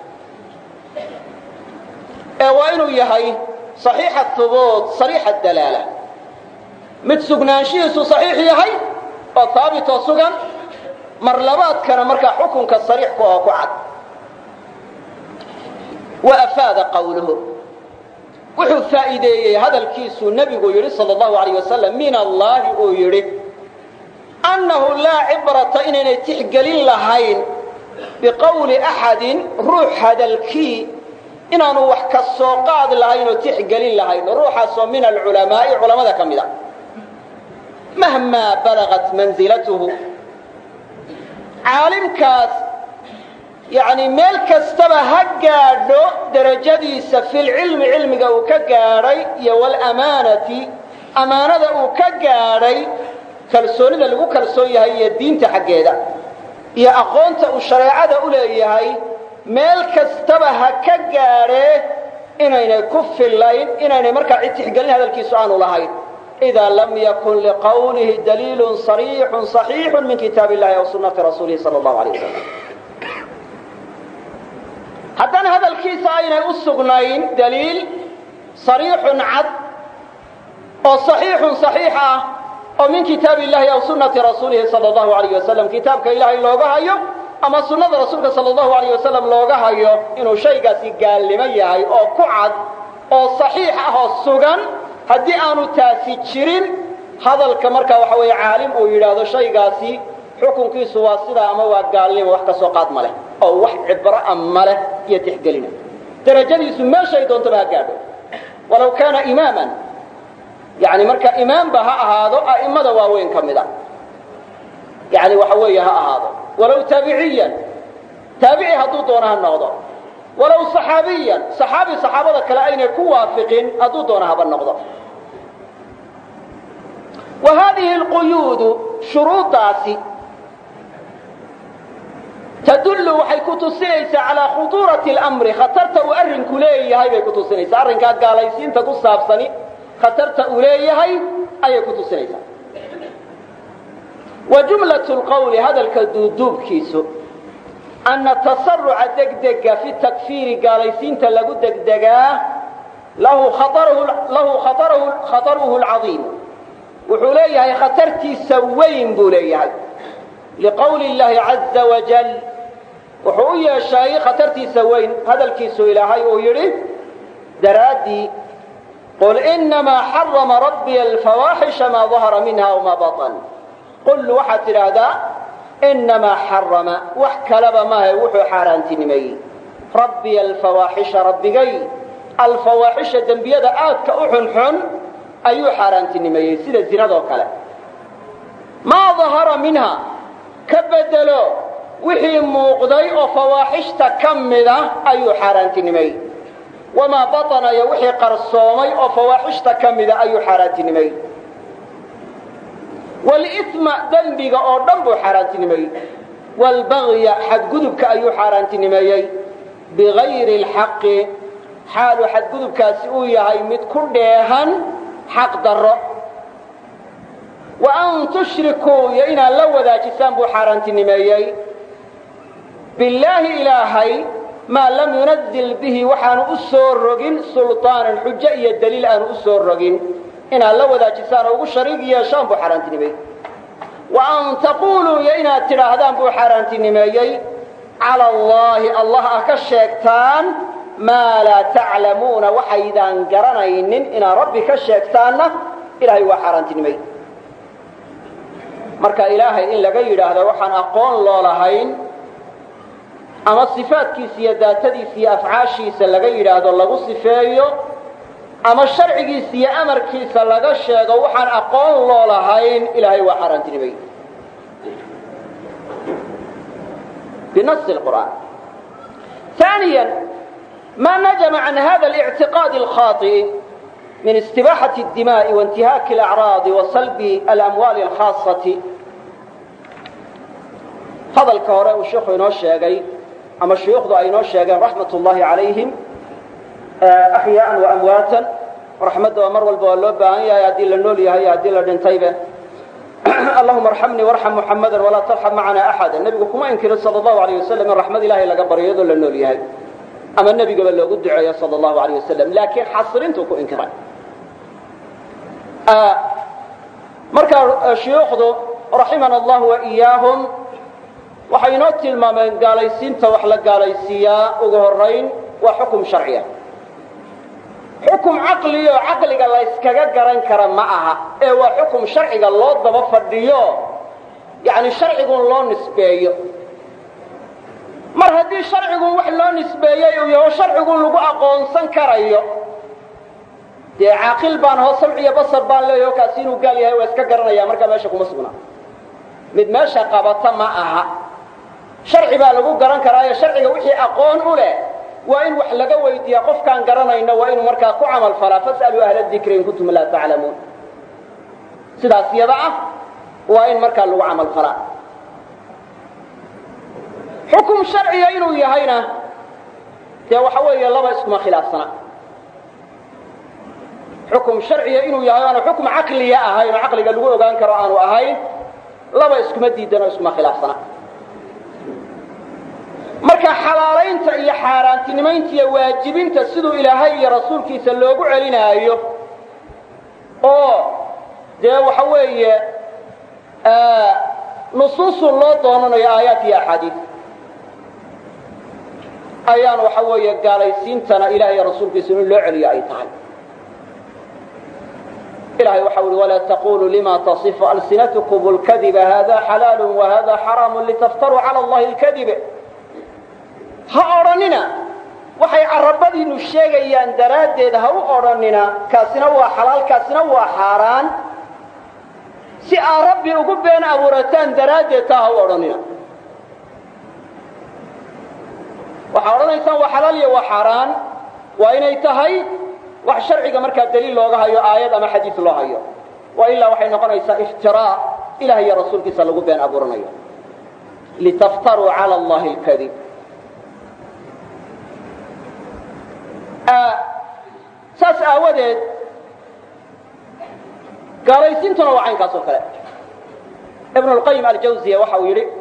ee waa inuu yahay صaxiixa hubuut sariixa dalaala mid sugnaanshihiisu صaxiix yahay oo haabitoo sugan mar labaadkana markaa xukunka sariix ku oo ku cad wa afaada qawluhu wuxuu faa'iideeyey hadalkiisuu nebigu yidhi salى اllahu alayh wasalam min allahi uu yidhi annahu laa cibrata inaynay tixgelin lahayn biqowli axadin ruux hadalkii inaanu wax ka soo qaadi lahayn oo tixgelin lahayn ruuxaasoo min alculamaa'i culamada ka mida mahmaa balagat mansilatuhu caalimkaas yani meel kastaba ha gaadho derajadiisa filcilmi cilmiga uu ka gaadhay iyo wlamaanati amaanada uu ka gaadhay kalsoonida lagu kalsoon yahay iyo diinta xaggeeda iyo aqoonta uu shareecada u leeyahay meel kastaba ha ka gaadhee inaynay ku fillayn inaynay markaa cid tixgelin hadalkiisu aanu lahayn إida lam yakun liqawlihi daliilu صariixu صaxiixu min kitaab illahi aw sunati rasuulihi salى اllahu alيyه wasalam haddana hadalkiisa aynay u sugnayn daliil صariixun cad oo صaxiixun صaxiix ah oo min kitaab illahi aw sunati rasuulihi salى اllahu alayه wasalam kitaabka ilaahay looga hayo ama sunnada rasuulka salى اllahu alayh wasalam looga hayo inuu shaygaasi gaalnimo yahay oo ku cad oo صaxiix ah oo sugan haddii aanu taasi jirin hadalka markaa waxa weeye caalim uu yidhaahdo shaygaasi xukunkiisu waa sidaa ama waa gaalnimo wax ka soo qaad ma leh oo wax cibra'a ma leh iyo tixgelina derajadiisu meeshay doontaba ha gaadho walow kaana imaaman yani marka imaamba ha ahaado a'immada waaweyn ka mida yani waxa weeye ha ahaado walow taabiciyan taabici hadduu doono ha noqdo walow صaxaabiyan صaxaabi صaxaabada kale aynay ku waafiqin hadduu doono haba noqdo wa haadihi اlquyuudu shuruudaasi tadullu waxay ku tusinaysaa calaa khuduurati اlamri khatarta uu arrinku leeyahay bay ku tusinaysaa arrinkaa gaalaysiinta ku saabsani khatarta uu leeyahay ayay ku tusinaysaa وجملة القول هذا الكدودوب كيسو أن التسرع دقدقة في التكفير قاليسين تلقوا دقدقة له خطره العظيم وحوليها خطرتي سوين بوليها لقول الله عز وجل وحوية الشيء خطرتي سوين هذا الكيسو إلهي ويري درادي قل إنما حرم ربي الفواحش ما ظهر منها وما بطن قل وحد هذا إنما حرم وحكلب ما هي وحو حارانتي نمي ربي الفواحش ربي الفواحش دنبيادة آدك أحنحن أيو حارانتي نمي سيدة الزنا وكلا ما ظهر منها كبدلو وحي موقضي وفواحش تكمدة أيو حارانتي نمي وما بطن يوحي قرصومي وفواحش تكمدة أيو حارانتي نمي والإثم ذنبك أو ذنب حارانتي نمي والبغي حد قذبك أيو حارانتي نمي بغير الحق حال حد قذبك سئوية هاي متكون ديهان حق ضر وأن تشركوا يئنا لو ذا جسام بحارانتي نمي بالله إلهي ما لم ينزل به وحان أسور رقين سلطان الحجة الدليل أن أسور رقين إنا لو ذا جسان أو شريك يشام بحارانتي نمي وأن تقولوا يئنا تراهدان بحارانتي نمي على الله أكشيكتان ما لا تعلمون وحيدان قرنين إنا ربي كشيكتان إلهي وحارانتي نمي marka ilaahay in laga yiraahdo waxaan aqoon loo lahayn ama sifaadkiisa iyo daatadiisa iyo afcaashiisa laga yiraahdo lagu sifeeyo ama sharcigiisa iyo amarkiisa laga sheego waxaan aqoon loo lahayn ilaahay waa xaaraantinimay بنص القرآن. ثانيا ما نجم عن هذا الاعتقاد الخاطئ من استباحة الدماء وانتهاك الأعراض وصلب الأموال الخاصة هذا الكهراء والشيخ ينوشيغي أما الشيوخ ذو ينوشيغي رحمة الله عليهم أحياء وأمواتا رحمة ومر والبوالوبة يا ديل النولي يا ديل الدنتيبة اللهم ارحمني وارحم محمدا ولا ترحم معنا أحدا النبي كما ينكر صلى الله عليه وسلم الرحمة الله إلا قبر يدل النولي هاي أما النبي قبل له قد دعايا صلى الله عليه وسلم لكن حصرنته كو إنكران مركا الشيوخ ذو رحمنا الله وإياهم وحينوت المامين قاليسين توحلق قاليسيا وقهرين وحكم شرعيا حكم عقلي وعقلي الله يسكاقا قران كرام معها هو حكم شرعي الله ضبفرديو يعني شرعي الله نسبيو مر هدي شرعي وح الله نسبيو وشرعي لغو أقونسان كرايو dee caaqil baan hoo samciya basar baan leeyahay kaas inuu gaal yahay waa iska garanaya marka meesha kuma sugna mid meesha qabata ma aha sharci baa lagu garan karaa sharciga wixii aqoon u leh waa in wax laga weydiiyo qofkaan garanayna waa inuu markaa ku amal falaa fasalu ahla dhikri in kuntum la ta'lamun sidaas yada ah waa in markaa lagu amal falaa xukum sharciga inuu yahayna dee waxa weeye laba isma khilaafsana حكم شرعي إنه يهانا حكم عقلي أهين عقلي قال له أجان كرا أنو أهين لا بس كمدي دنا اسمه خلاف سنة مركا حلالين تأي حاران تنمين تي واجبين تسدوا إلى هاي رسولك يسلوجوا علينا أيوه ده وحوي نصوص الله ضمن يا آيات يا حديث أيان وحوي قال يسنتنا إلى هاي رسولك يسلوا علي أي تعال إلهي وحول ولا تقولوا لما تصف ألسنتكم الكذب هذا حلال وهذا حرام لتفتروا على الله الكذب هأرننا وحي عربدي نشيغيان درادد هأرننا كاسنا وحلال كاسنا وحاران سي ربي أقبين أبورتان درادد هأرننا وحارنا يسان وحلال وحاران وإن يتهي wax sharciga marka daliil looga hayo aayad ama xadiis loo hayo wa illa waxay noqonaysaa iftiraa ilaahay iyo rasuulkiisa lagu been abuuranayo litaftaru ala allahi alkadib saas aawadeed gaalaysiintuna waa caynkaas oo kale ibn اlqayim aljawziya waxa uu yidhi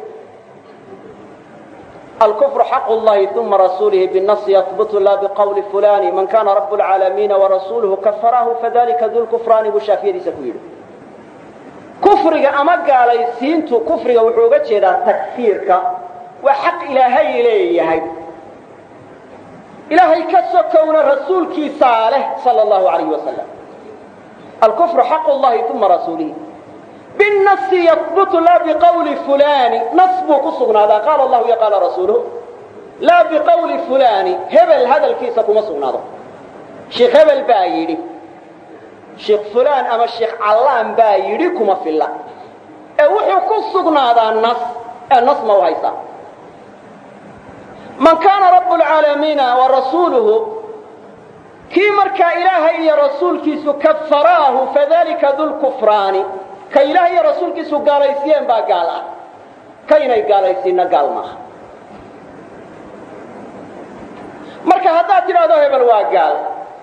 الكفر حق الله ثم رسوله بالنص يثبت لا بقول فلان من كان رب العالمين ورسوله كفره فذلك ذو الكفران بشافيديisa ku yidhi kufriga ama gaalaysiintu kufriga wuxuu uga jeedaa takfiirka waa xaq ilaahay leeyahay ilaahay ka sokowna rasuulkiisa leh sallallahu alayhi wasallam الكفر حق الله ثم رسوله بالنص يثبت لا بقول فلان نصب كسغنا هذا قال الله يقال رسوله لا بقول فلان هبل هذا الكيس كما سغنا شيخ هبل بايدي شيخ فلان اما الشيخ علام بايدي كما في الله وحو كسغنا هذا النص ما وهيسا من كان رب العالمين ورسوله كي مركا إلهي يا رسول كيسو كفراه فذلك ذو الكفران كإلهي يا رسول كيسو قاليسيين با قالا كينا قاليسيين قال ما مركا هدا ترادو هبل waa gaal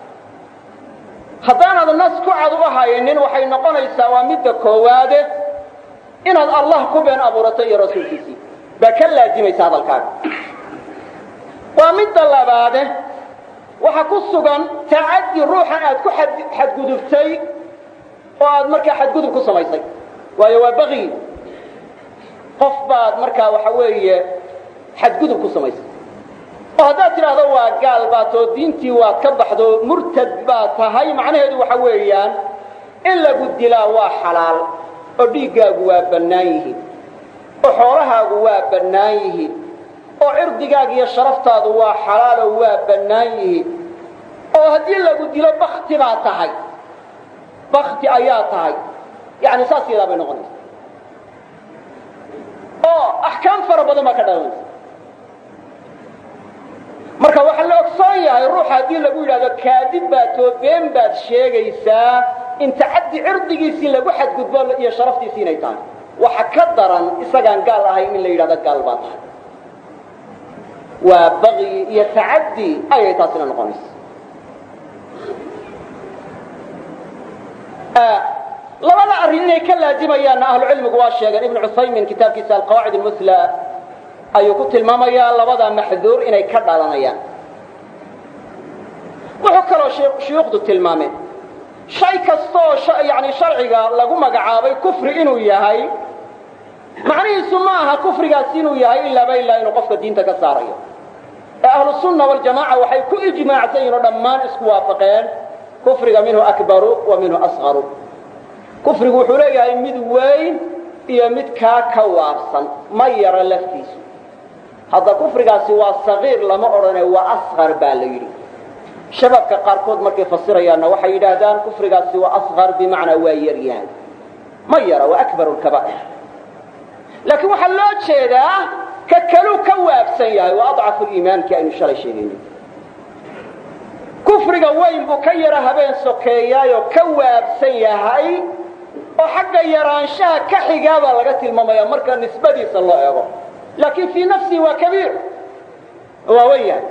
hadana الناس ku cad u hayeen waxay noqonaysaa waa mid koowaad inaad Allah ku been abuuratay iyo rasuulkiisa ba ka laajimaysa hadalkaaga waa mid labaad waxa ku sugan taadi ruuxan aad ku xadgudubtay oo aad markaa xadgudub ku samaysay waayo waa baqi qof baad markaa waxa weeye xadgudub ku samaysay oo haddaad tiraahdo waa gaal baad oo diintii waad ka baxdo murtad baad tahay macnaheedu waxa weeyaan in lagu dilaa waa xalaal oo dhiigaagu waa bannaan yihiin oo xoolahaagu waa bannaan yihiin oo cirdigaaga iyo sharaftaadu waa xalaal oo waa bannaan yihiin oo haddii lagu dilo bakti baa tahay bakti ayaa tahay yani saas yadaa bay noqonaysa oo axkaam fara badan baa ka dhalanaysa marka waxaa la ogsoon yahay ruuxa haddii lagu yidhahdo kaadib baad too been baad sheegaysaa in tacaddi cirdigiisii lagu xadgudbo iyo sharaftiisii inay tahay waxa ka daran isagaan gaal ahayn in la yidhahdo gaal baa tahay waa baqyi iyo tacaddi ayay taasina noqonaysa labada arrin inay ka laajimayaan ahlu cilmigu waa sheegeen ibn Uthaymin kitaabkiisa al-Qawaa'id al-Muthla ayuu ku tilmaamayaa labada maxduur inay ka dhalanayaan wuxuu kaloo shuyuukhdu tilmaameen shay kastoo yani sharciga lagu magacaabay kufri inuu yahay macnihiisu ma aha kufrigaasi inuu yahay ilaa inuu qofka diinta ka saarayo ahlu sunna wal jamaa waxay ku ijmaacsan yihiin dhammaan isku waafaqeen kufriga minhu akbaru wa minhu asgharu kufrigu wuxuu leeyahay mid weyn iyo mid ka waarsan ma yara laftiisu hadda kufrigaasi waa sagiir lama odhane waa asghar baa la yidhi shababka qaarkood markay fasirayaanna waxay yidhaahdaan kufrigaasi waa asghar bimacnaa waa yar yahay ma yara waa akbaru lkabaa'ir laakiin waxaa loo jeedaa ka kaluu ka waabsan yahay waa adcafu liimaankii aynu shalay sheegaynay kufriga weyn buu ka yara habeen sokeeyaayoo ka waabsan yahay oo xagga yaraanshaha ka xigaabaa laga tilmaamaya marka nisbadiisa loo eego laakiin fii nafsihi waa kabiir waa weyn yahay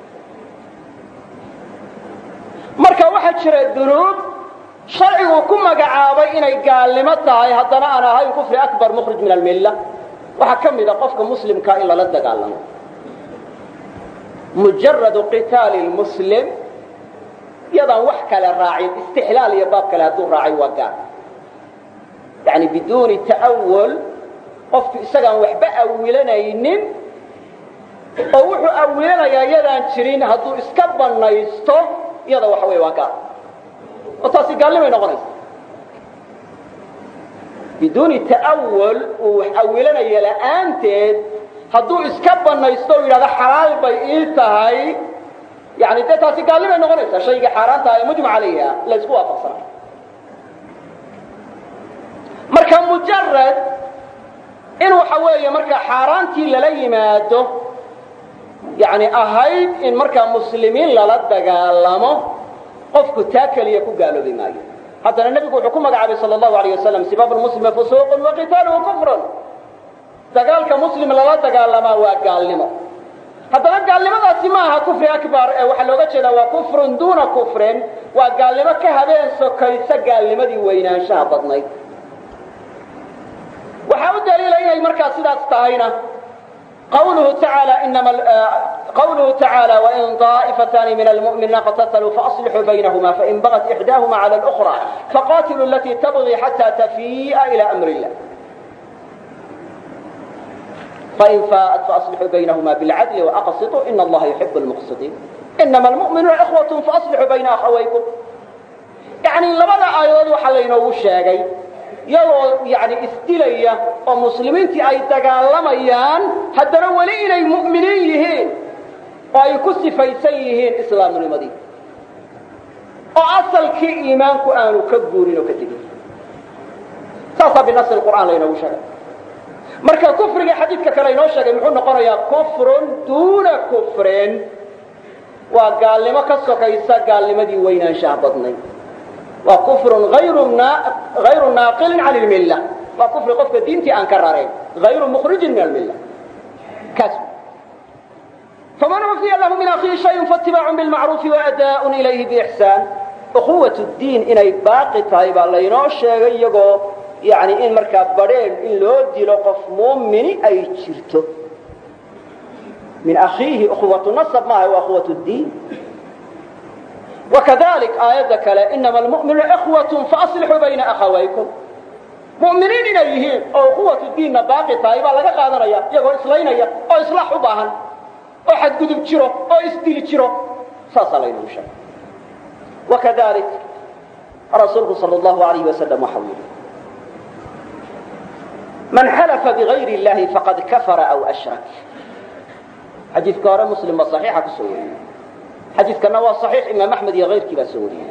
marka waxaa jira dunuub sharcigu ku magacaabay inay gaalnimo tahay haddana aan ahayn kufri akbar mukhrij min almilla waxaa ka mid a qofka muslimkaa in lala dagaalamo mujaradu qitaali lmuslim iyadaan wax kale raacin istixlaal iyo baab kale hadduu raacay waa gaal yani biduuni ta'awul qofku isagaan waxba awilanaynin oo wuxuu awilanayaa iyadaan jirin hadduu iska bannaysto iyada waxa wey waa gaal oo taasi gaalnimay noqonaysa biduuni ta'awul uu wax awilanaya la'aanteed hadduu iska bannaysto o yidhahdo xalaal bay ii tahay yani dee taasi gaalnimay noqonaysaa shayga xaaraanta ee mujmac calayha la isku waafaqsana marka mujarad in waxa weeye marka xaaraantii lala yimaado yani ahayd in markaa muslimiin lala dagaalamo qofku taa keliya ku gaaloobi maayo haddana nebigu wuxuu ku magacaabay sal allahu alayh wasalam sibaab lmuslimi fusuuqun wa qitaaluhu kufrun dagaalka muslim lala dagaalamaa waa gaalnimo haddana gaalnimadaasi ma aha kufri akbar ee waxaa looga jeedaa waa kufrun duuna kufrin waa gaalnimo ka habeen sokaysa gaalnimadii weynaanshaha badnayd waxaa u daliila inay markaa sidaas tahayna qawluhu tacaala wain طaa'ifatani min almu'miniina qatataluu faaصlixuu baynahuma fain bagat ixdaahuma cala اlأkhra faqatiluu alatii tabغii xata tafii'a ila amri اllah fain faءat faaصlixuu baynahuma biاlcadli waaqsiطuu ina allaha yuxibu اlmuqsiطiin inama almu'minuuna ikhwaة faaصlixuu bayna akhawaykum yani labada aayadood waxaa laynoogu sheegay iyagoo yani isdilaya oo muslimiintii ay dagaalamayaan haddana weli inay mu'miniin yihiin oo ay ku sifaysan yihiin islaamnimadii oo asalkii iimaanku aanu ka guurin oo ka tegin saasaa binasi qur'aan laynoogu sheegay marka kufriga xadiidka kale inoo sheegay muxuu noqonayaa kufrun duuna kufrin waa gaalnimo ka sokaysa gaalnimadii weynaanshaha badnayd waa kufrun hayru naaqilin can lmilla waa kufri qofka diintii aan ka rarayn hayru mukhrijin min almilla kaas faman cufiya lahu min akhiihi shayun faatibaacun bilmacruufi waadaaءun ilayhi biixsaan ukhuwat diin inay baaqi tahay baa laynoo sheegay iyagoo yani in markaa badheen in loo dilo qof muumini ay jirto min akhiihi ukhuwatu nasab maaha waa ukhuwat diin وkذلك aayadda kale inama اlmuؤminuuna إkhwaة faaصlixuu bayna akhawaykum mu'miniin inay yihiin oo ukhuwatu diinna baaqi tahay baa laga qaadanaya iyagoo islaynaya oo islaax u baahan oo xadgudub jiro oo isdili jiro saasaa laynagu sheegay وkذلك rasuulku salى الlahu عalayه waسلم waxau yihi man xلفa bغayr الlahi faqad kafara أw أshrak xadiidka hore muslim ba صaxiixa kusoo wariyey xadiidkana waa صaxiix imaam axmed iyo kayrkii baa soo wariyey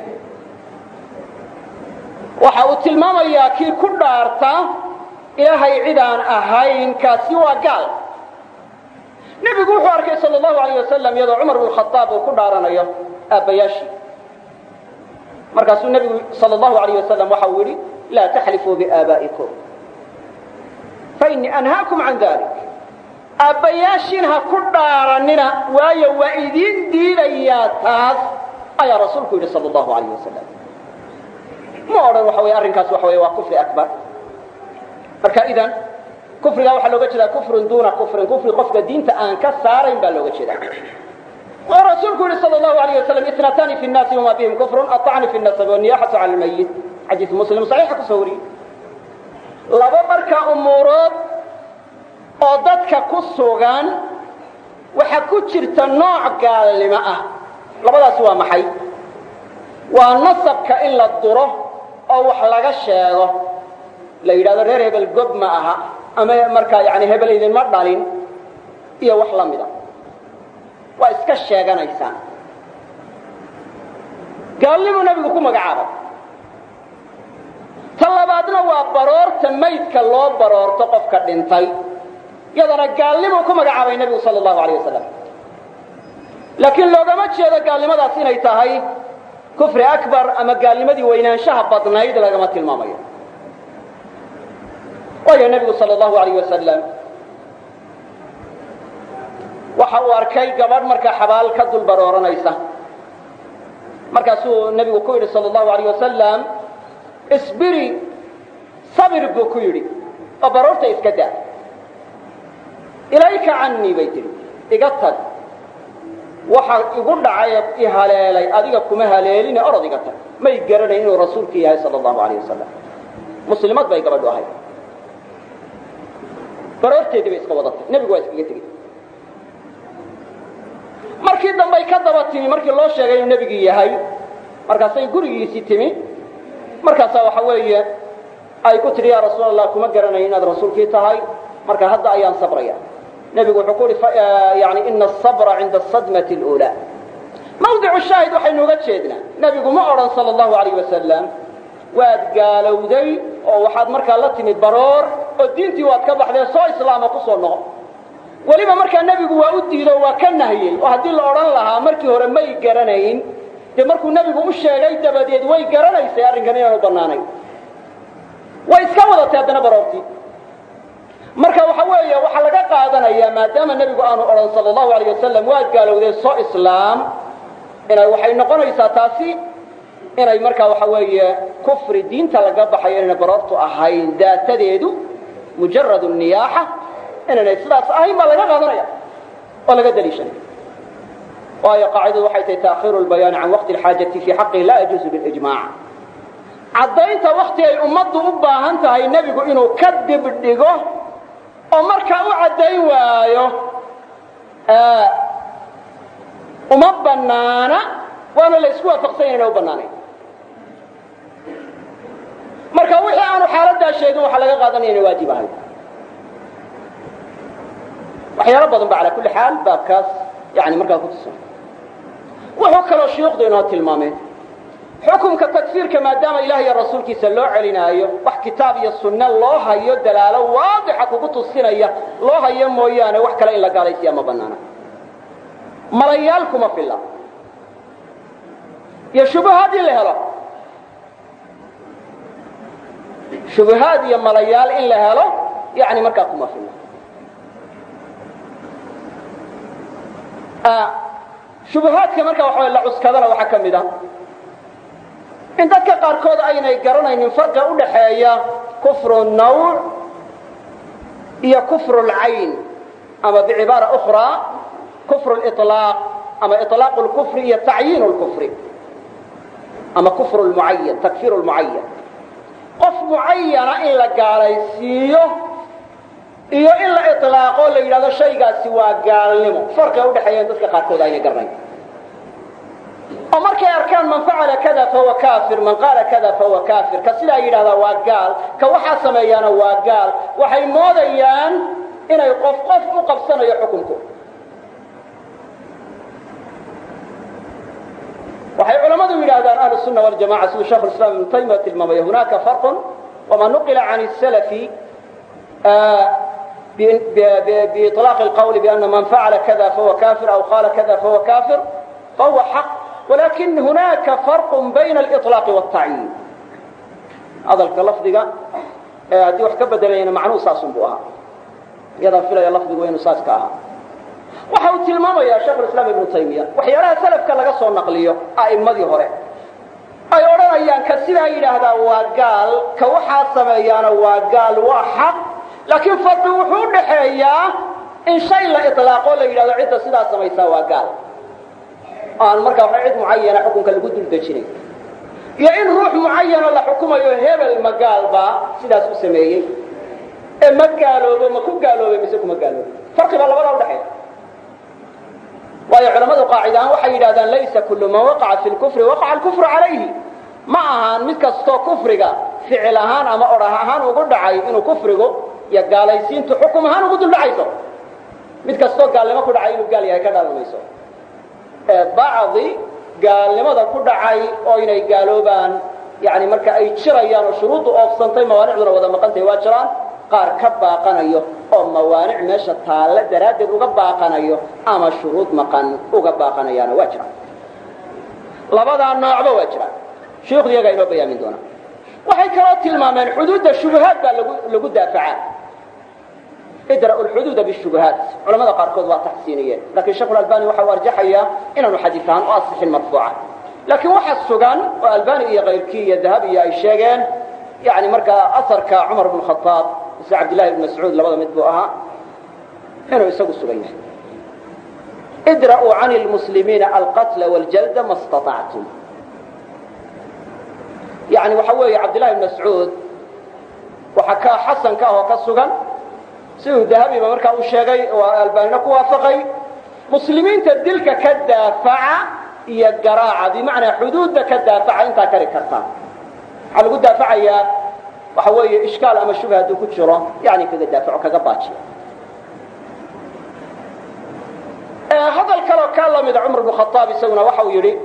waxa uu tilmaamayaa kii ku dhaarta ilaahay cid aan ahayn kaasi waa gaal nebigu wuxuu arkay salى الlahu عalيه wasalam iyadoo cumar bn khaaab uu ku dhaaranayo aabbayaashii markaasuu nebigu salى الlahu عalيه wasalam waxa uu yidhi laa taxlifuu biaabaa'ikum fainii anhaakum can dalik aabbayaashiin ha ku dhaaranina waayo waa idiin diidayaa taas ayaa rasuulku yidhi salى الlahu عalيه wasalam ma odhan waxa wey arrinkaas waxa wey waa kufri akbar marka idan kufrigaa waxaa looga jeedaa kufrun duuna kufrin kufri qofka diinta aan ka saarayn baa looga jeeda oo rasuulku yidhi salى الlahu عalيه wasalam itnatani fi الnaasi wama bihim kufrun aطacni fi الnasabi wالniyaxatu cala اlmayit xadiis muslim صaxiixa kusoo wariyey laba marka umuurood oo dadka ku sugan waxa ku jirta nooc gaalnimo ah labadaas waa maxay waa nasabka in la duro oo wax laga sheego la yidhahdo reer hebel gob ma aha ama markaa yani hebel idinma dhalin iyo wax la mida waa iska sheeganaysaan gaalnimuu nebigu ku magacaabay ta labaadna waa baroorta maydka loo baroorto qofka dhintay yadana gaalnimuu ku magacaabay nebigu salى الlahu عalيه wasalam laakiin loogama jeedo gaalnimadaas inay tahay kufri akbar ama gaalnimadii weynaanshaha badnayd lagama tilmaamayo waayo nebigu salى الlahu عalيه wasalam waxa uu arkay gabadh markaa xabaal ka dul barooranaysa markaasuu nebigu ku yidhi salى الlahu عalيه wasalam isbiri sabir buu ku yidhi oo baroorta iska daa ilayka canii bay tihi iga tag waxa igu dhacay i haleelay adiga kuma haleeline orod iga tag may garanayn inuu rasuulku yahay salى الlahu عalيه wasalam muslimad bay gabadhu ahayd baroorteedii bay iska wadatay nebigu waa iskaga tegey markii dambay ka daba timi markii loo sheegay inuu nebigii yahay markaasay gurigiisii timi markaasaa waxa weeye ay ku tidhi yaa rasuul allah kuma garanayn inaad rasuulkii tahay marka hadda ayaan sabraya nebigu wuxuu ku uhi yani ina asabra cinda asadmati اlأuulaa mawdicu shaahid waxaynu uga jeednaa nebigu ma odhan salى الlahu عalيه wasalam waad gaalowday oo waxaad markaa la timid baroor oo diintii waad ka baxdee soo islaamo ku soo noqo weliba markaa nebigu waa u diido waa ka nahiyey oo haddii la odhan lahaa markii hore may garanayn dee markuu nebigu u sheegay dabadeed way garanaysay arrinkan inaanu bannaanayn way iska wadatay haddana baroortii marka waxa weeye waxaa laga qaadanayaa maadaama nebigu aanu odhan salى الlahu عalيه wasalam waad gaalowdee soo islaam inay waxay noqonaysaa taasi inay markaa waxa weeye kufri diinta laga baxayo inayna baroortu ahayn daatadeedu mujarad niyaaxa inaanay sidaas ahayn baa laga qaadanaya oo laga daliishanaya waayo qaacidadu waxay tahay taakhiru lbayaani can waqti alxaajati fii xaqihi laa yajuuzu bilijmaac caddaynta wakti ay ummaddu u baahan tahay nebigu inuu ka dib dhigo oo markaa u caddayn waayo uma bannaana waana la isku waafaqsan yahay inay u bannaanayn marka wixii aanu xaaladdaa sheegin waxaa laga qaadanaya inay waajib ahayd waxyaalo badan ba calaa kulli xaal baabkaas yani markaa ku tusan wuxuu kaloo shuyuukhdu inoo tilmaameen xukumka takfiirka maadaama ilaah iyo rasuulkiisa loo celinaayo wax kitaab iyo sunne loo hayo dalaalo waadixa kugu tusinaya loo hayo mooyaane wax kale in la gaalaysiya ma bannaana malayaal kuma filla iyo shubahaad in la helo shubahaad iyo malayaal in la helo yani markaa kuma filla shubahaadka marka waxa la cuskadana waxaa ka mid a in dadka qaarkood aynay garanaynin farqa u dhaxeeya kufru nawc iyo kufru lcayn ama bicibaara ukhraa kufru liطlaaq ama iطlaaqu lkufri iyo tacyiinu lkufri ama kufru lmucayan takfiiru lmucayan qof mucayana in la gaalaysiiyo iyo in la iطlaaqo la yidhahdo shaygaasi waa gaalnimo farqiga udhaxeeya in dadka qaarkood aynay garanayn oo markay arkaan man facala kada fahuwa kafir man qaala kada fahuwa kafir ka sidaa yidhahdaa waa gaal ka waxaa sameeyaana waa gaal waxay moodayaan inay qof qof u qabsanayo xukunku waxay culammadu yidhahdaan ahlu sunna waljamaca siduu sheekhu islam ibnu taymiya tilmaamaya hunaaka farqun wama nuqila can salafi بإطلاق القول بأن من فعل كذا فهو كافر أو قال كذا فهو كافر فهو حق ولكن هناك فرق بين الإطلاق والتعيين هذا اللفظ هدي wax ka bedelayna macnuu saasun buu ahaa iyada filaya lafdigu inuu saas ka ahaa waxa uu tilmaamayaa sheekh islaam ibnu taymiya waxyaalaha salafka laga soo naqliyo a'immadii hore ay odhanayaan ka sidaa yidhaahdaa waa gaal ka waxaa sameeyaana waa gaal waa xaq laakiin farqi wuxuu u dhaxeeyaa in shay la iطlaaqo la yidhahdo cidda sidaa samaysaa waa gaal aan markaa waxa cid mucayana xukunka lagu duldejinay iyo in ruux mucayana la xukumayo hebel ma gaalba sidaas u sameeyey ee ma gaaloobo ma ku gaaloobay mise kuma gaaloobay farqi baa labada u dhaxeeya waayo culamadu qaacidaan waxay yidhahdaan laysa kullu man waqaca fi lkufri waqaca alkufru calayhi ma ahaan mid kastoo kufriga ficil ahaan ama odhah ahaan ugu dhacay inuu kufrigu iyo gaalaysiintu xukum ahaan ugu dul dhacayso mid kastoo gaalnimo ku dhacay inuu gaal yahay ka dhalanmayso bacdi gaalnimada ku dhacay oo inay gaaloobaan yani marka ay jirayaan oo shuruuddu oofsantay mawaanicduna wada maqantay waa jiraan qaar ka baaqanayo oo mawaanic meesha taalla daraaddeed uga baaqanayo ama shuruud maqan uga baaqanayaana waa jiraan labadaa noocba waa jiraan shuyuukhdu iyagaa inoo bayaamin doonaa waxay kaloo tilmaameen xuduudda shubahaad baa lagu daafacaa idra'u lxuduuda bishubahaat culamada qaarkood waa taxsiiniyeen laakiin sheekhu albani waxa uu arjaxayaa inaanu xadiis ahaan u asixin marfuuca laakiin waxa sugan oo albani iyo kayrkii iyo dahabi iyo ay sheegeen yani markaa asarka cumar bn khaaab isla cabdillahi bn mascuud labada mid buu ahaa inuu isagu sugan yahay idra'uu can lmuslimiina alqatla wاljalda ma staطactum yani waxa weeye cabdillahi bn mascuud waxa ka xasanka ah oo ka sugan siduu dahabiba markaa uu sheegay oo albaanina ku waafaqay muslimiinta dilka ka daafaca iyo garaaca bimacnaa xuduudda ka daafaca intaa kari kartaa waxaa lagu daafacayaa waxa weeye ishkaal ama shubha hadduu ku jiro yani kaga daafaco kaga baajiya hadal kaloo kaa lamida cumar bn khaaab isaguna waxa uu yidhi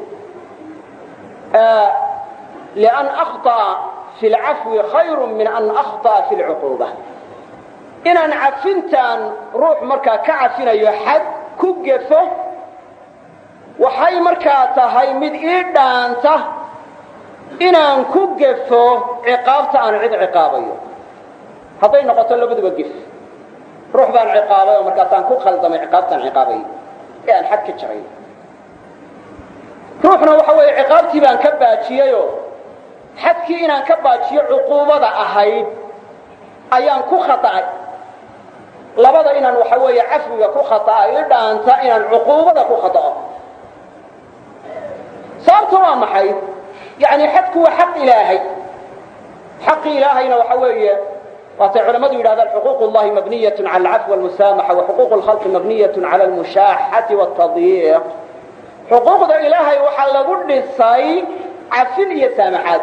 lian akhطأa fi اlcafwi khayru min an akhطأa fi اlcuquuba inaan cafintaan ruux markaa ka cafinayo xad ku gefo waxay markaa tahay mid ii dhaanta inaan ku gefo ciqaabta aan cid ciqaabayo hadday noqoto labaduba gef ruux baan ciqaabay oo markaasaan ku khaldamay ciqaabtaan ciqaabay ee aan xad ka jaray ruuxna waxa weeye ciqaabtii baan ka baajiyeyoo xadkii inaan ka baajiyo cuquubada ahayd ayaan ku khata'ay labada inaan waxa weeye cafwiga ku khata'a ii dhaanta inaan cuquubada ku khata'o sababta waa maxay yani xadku waa xaq ilaahay xaqi ilaahayna waxa weeye waatay culamadu yidhahdaan xuquuq llahi mabniyatun cala alcafwi walmusaamaxa wa xuquuq lkhalqi mabniyatun cala almushaaxati waltadyiiq xuquuqda ilaahay waxaa lagu dhisay cafin iyo saamaxaad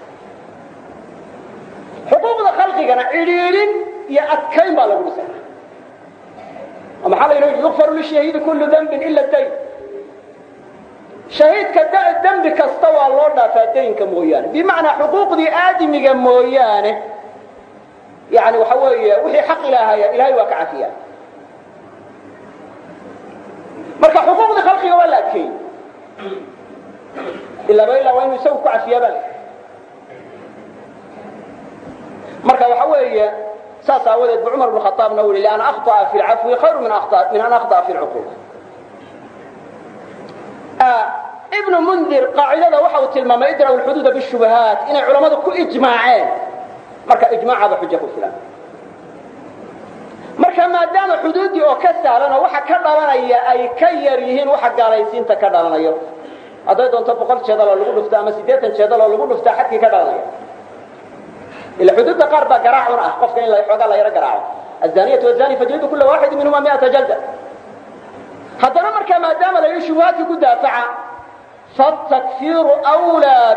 xuquuqda khalqigana cidhiidhin iyo adkayn baa lagu dhisay maxaa la yidhi yukfaru lishahiidi kullu dembin ila dayn shahiidka dembi kasta waa loo dhaafaa daynka mooyaane bimacnaa xuquuqdii aadamiga mooyaane yani waxa weeye wixii xaq ilaahaya ilahay waa ka cafiya marka xuquuqdii khalqiga waa la adkeeyey ilaaba ilaa waa inuu isagu ku cafiyaaba marka waxa weeye saas aawadeed bu cumar bn khaaabna u yihi lian akhطa'a fi lcafwi khayru min an akhطa'a fi lcuquuq ibnu mundir qaacidada waxa uu tilmaamay idra'u lxuduuda bishubahaat inay culammadu ku ijmaaceen marka ijmaacaba xujo ku filan marka maadaama xuduuddii oo ka sahlanoo waxa ka dhalanaya ay ka yar yihiin waxa gaalaysiinta ka dhalanayo hadday doonto 100 jeedaloo lagu dhufta ama 80 jeedaloo lagu dhuftaa xadkii ka dhalanaya ila xuduudda qaar baa garaacun ah qofka in xoogaa la yaro garaaco azaniyatu wazani fajlidu kulla waaxidin minhuma 100 jalda haddana markaa maadaama la yidhi shubuhaadkii ku daafaca fatakfiiru wlaa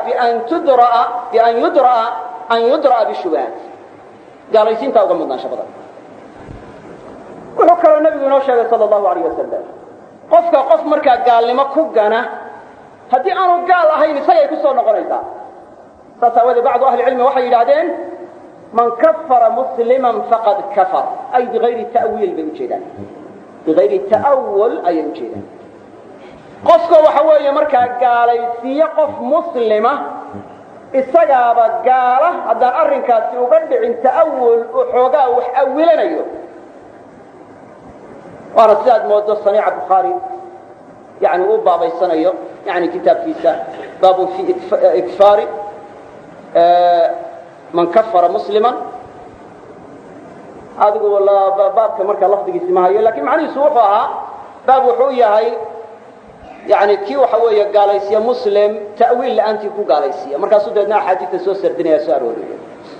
an yudra'a bishubuhaat gaalaysiintaa uga mudnaansho badan wuxuu kaloo nebigu inoo sheegay sal allahu alayh wasalam qofka qof markaa gaalnimo ku gana haddii aanu gaal ahayn isagay ku soo noqonaysaa saas aawadee bacdu ahli cilmi waxay yidhaahdeen man kafara musliman faqad kafar ay bigayri ta'wiil bay ujeedaan bigayri ta'awul ayay ujeedaan qofka waxa weeye markaa gaalaysiiye qof muslima isagaaba gaala haddaan arrinkaasi uga dhicin ta'awul uu xoogaa wax awilanayo waana sidaad moodo saniica bukhaari yani uu baabaysanayo yani kitaabkiisa baabu fi ikfaari man kafara musliman adigu baabka markaa lafdigiisi ma hayo lakin macnihiisu wuxuu ahaa baab wuxuu yahay yani kii waxa weeye gaalaysiya muslim ta'wiil la'aantii ku gaalaysiya markaasuu deedna axaadiista soo sardinaya soo arooraya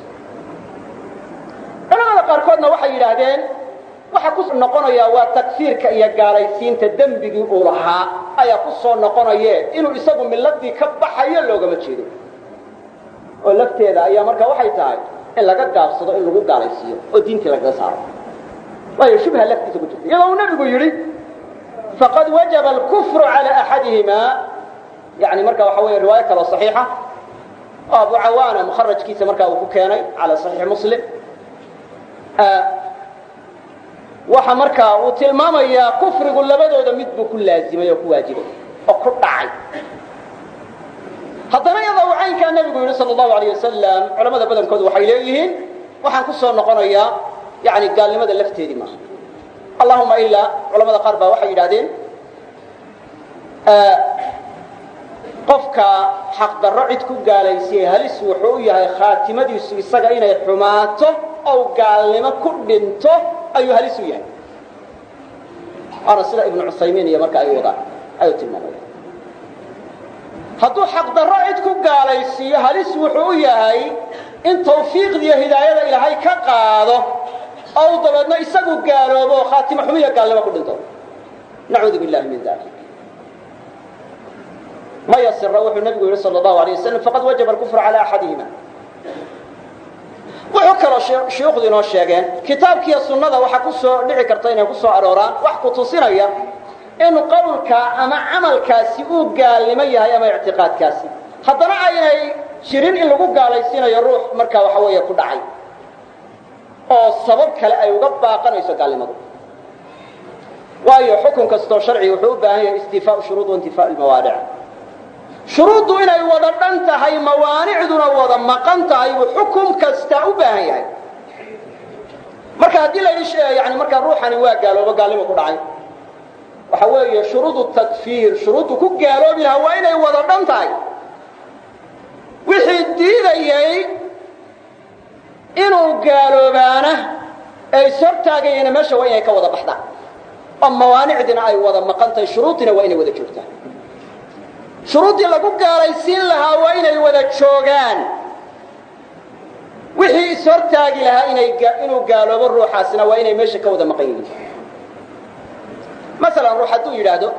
culamada qaarkoodna waxay yidhaahdeen waxa ku noqonaya waa takfiirka iyo gaalaysiinta dembigii uu lahaa ayaa ku soo noqonaye inuu isagu miladii ka baxayo loogama jeedo oo lafteeda ayaa markaa waxay tahay in laga gaabsado in lagu gaalaysiiyo oo diintii lagaga saaro waayo shubha laftiisa ku jirta iyadoo uu nebigu yidhi faqad wajaba alkufru cala axadihima yani marka waxa weeye riwaayo kaloo saxiixa oo abu cawaana mukharajkiisa markaa uu ku keenay cala saxiix muslim waxa markaa uu tilmaamayaa kufrigu labadooda mid buu ku laazimay oo ku waajibay oo ku dhacay haddana iyadoo uu caynkaa nebigu yidhi sal allahu alayh wasalam culamada badankoodu waxay leeyihiin waxaan ku soo noqonayaa yani gaalnimada lafteedii maaha allahuma ilaa culamada qaar baa waxay yidhahdeen qofka xaqdarro cid ku gaalaysiyey halis wuxuu u yahay khaatimadiisu isaga inay xumaato ou gaalnimo ku dhinto ayuu halis u yahay waana sida ibnu cuthaymiin iyo marka ay wadaan ayuu tilmaamaya hadduu xaqdarro cid ku gaalaysiiyo halis wuxuu u yahay in tawfiiqdiiyo hidaayada ilaahay ka qaado ou dabeedna isagu gaaloobo oo khaatimo xumiya gaalnimo ku dhinto nacuudu billahi min dalik ma yasira wuxuu nabigu yidhi sal allahu alayh wasalam faqad wajaba alkufru cala axadihima wuxuu kaloo shuyuukhdu inoo sheegeen kitaabkiiyo sunnada waxaa ku soo dhici karta inay ku soo arooraan wax ku tusinaya in qowlka ama camalkaasi uu gaalnimo yahay ama ictiqaadkaasi haddana aynay jirin in lagu gaalaysiinayo ruux markaa waxa weeye ku dhacay oo sabab kale ay uga baaqanayso gaalnimadu waayo xukun kastoo sharci wuxuu u baahan yahay istiifaau shuruud waintifaau lmawaanic shuruuddu inay wada dhan tahay mawaanicduna wada maqan tahay buu xukum kasta u baahan yahay marka haddii la yani markaa ruuxani waa gaaloobo gaalnimo ku dhacay waxa weeye shuruudu takfiir shuruuddu ku gaaloobi lahaa waa inay wada dhan tahay wixii diidayey inuu gaaloobaana ay sortaagayeen meesha waa inay ka wada baxdaan oo mawaanicdina ay wada maqantay shuruudina waa inay wada joogtaan shuruudii lagu gaalaysiin lahaa waa inay wada joogaan wixii sortaagi lahaa inuu gaaloobo ruuxaasina waa inay meesha ka wada maqan yihiin مثلا روح hadduu yidhaahdo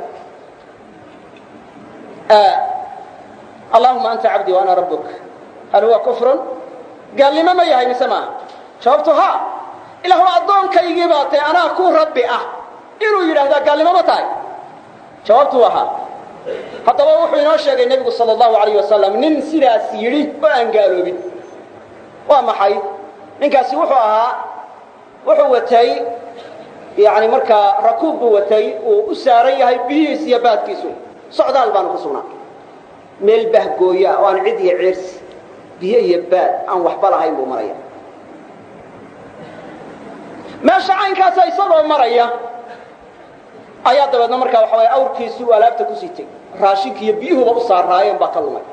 اللهمa أنت عبدي وأنا ربك هل هو كفر gaalnimo ma yahay mise maaha jawaabtu ha ilaahu addoonkaygii baa tahay anaa ku rabbi ah inuu yidhaahdaa gaalnimo ma tahay jawaabtu waa ha haddaba wuxuu inoo sheegay nebigu salى الlahu عalayه wasalam nin sidaas yidhi oo aan gaaloobin waa maxay ninkaasi wuxuu watay yani markaa rakuub buu watay uu u saaran yahay biyihiis iyo baadkiisu socdaal baanu ku sugnaa meel bahgooya oo aan cid iyo ceersi biyo iyo baad aan waxba lahayn buu maraya meesha caynkaasa isagoo maraya ayaa dabeedna markaa waxa waye awrkiisii uu alaabta ku sitay raashinka iyo biyuhuba u saaraayeen baa ka lumay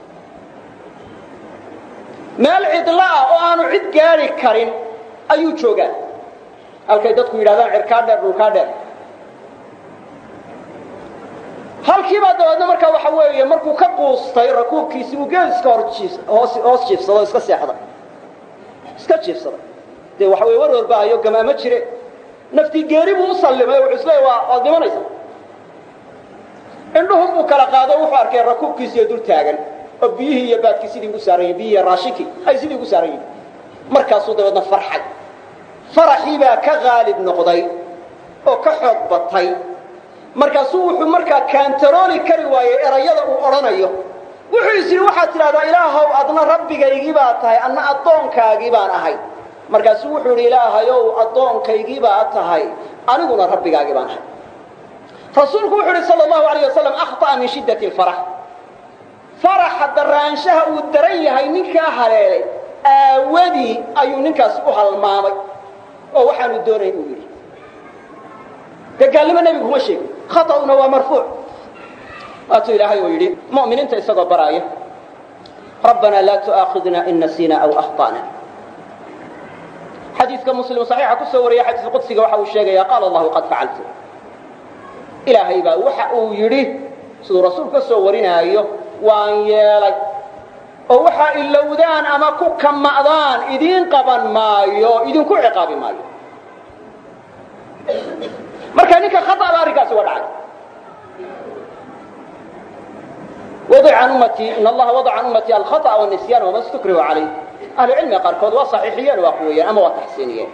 meel cidla ah oo aanu cid gaari karin ayuu joogaa halkay dadku yidhahdaan cirkaa dheer dhulkaa dheer halkiibaa dabeedna markaa waxa weeye markuu ka quustay rakuubkiisii uu geeska hoos jiifsado iska seexday iska jiifsaday dee waxa weye war baahayo gamaamo jire naftii geeri buu u sallimay wuxuu isleeyahay waad dhimanaysa indhuhum buu kala qaado wuxuu arkay rakuubkiisiiyo dul taagan oo biyihii iyo baadkii sidii ugu saaran yihin biyihii raashinkii ay sidii ugu saaran yihin markaasuu dabeedna farxay faraxii baa ka qaalib noqday oo ka xoog batay markaasuu wuxuu markaa kaantarooli kari waayey erayada uu odhanayo wuxuu is yidhi waxaad tidhahdaa ilaahow adna rabbigaygii baa tahay adna addoonkaagii baan ahay markaasuu wuxuu yidhi ilaahayow addoonkaygii baa tahay aniguna rabbigaagii baan ahay rasuulku wuxuu yidhi sal allahu alayh wasalam akhطa'a min shiddati lfarax faraxa daraanshaha uu daran yahay ninkaa haleelay aawadii ayuu ninkaasi u halmaamay oo waxaanu doonayn uu yidhi dee gaalnimo nebigu kuma sheegin khaطa'una waa marfuuc waatuu ilaahay uu yidhi mu'miniinta isagoo baraaya rabbanaa laa tu'aakhidna in nasiina aw akhta'na xadiidka muslim saxiixa ku soo wariyay xadiis qudsiga waxa uu sheegaya qaala allahu qad facaltu ilaahay baa waxa uu yidhi siduu rasuul ka soo warinaayo waan yeelay oo waxaa ilowdaan ama ku kama'daan idiin qaban maayo idinku ciqaabi maayo marka ninka khata baa arrinkaasi waa dhacay وضع عن أمتي إن الله وضع عن أمتي الخطأ والنسيان وما استكرهوا عليه أهل العلم قاركود وصحيحيين وأقويين أما وتحسينيين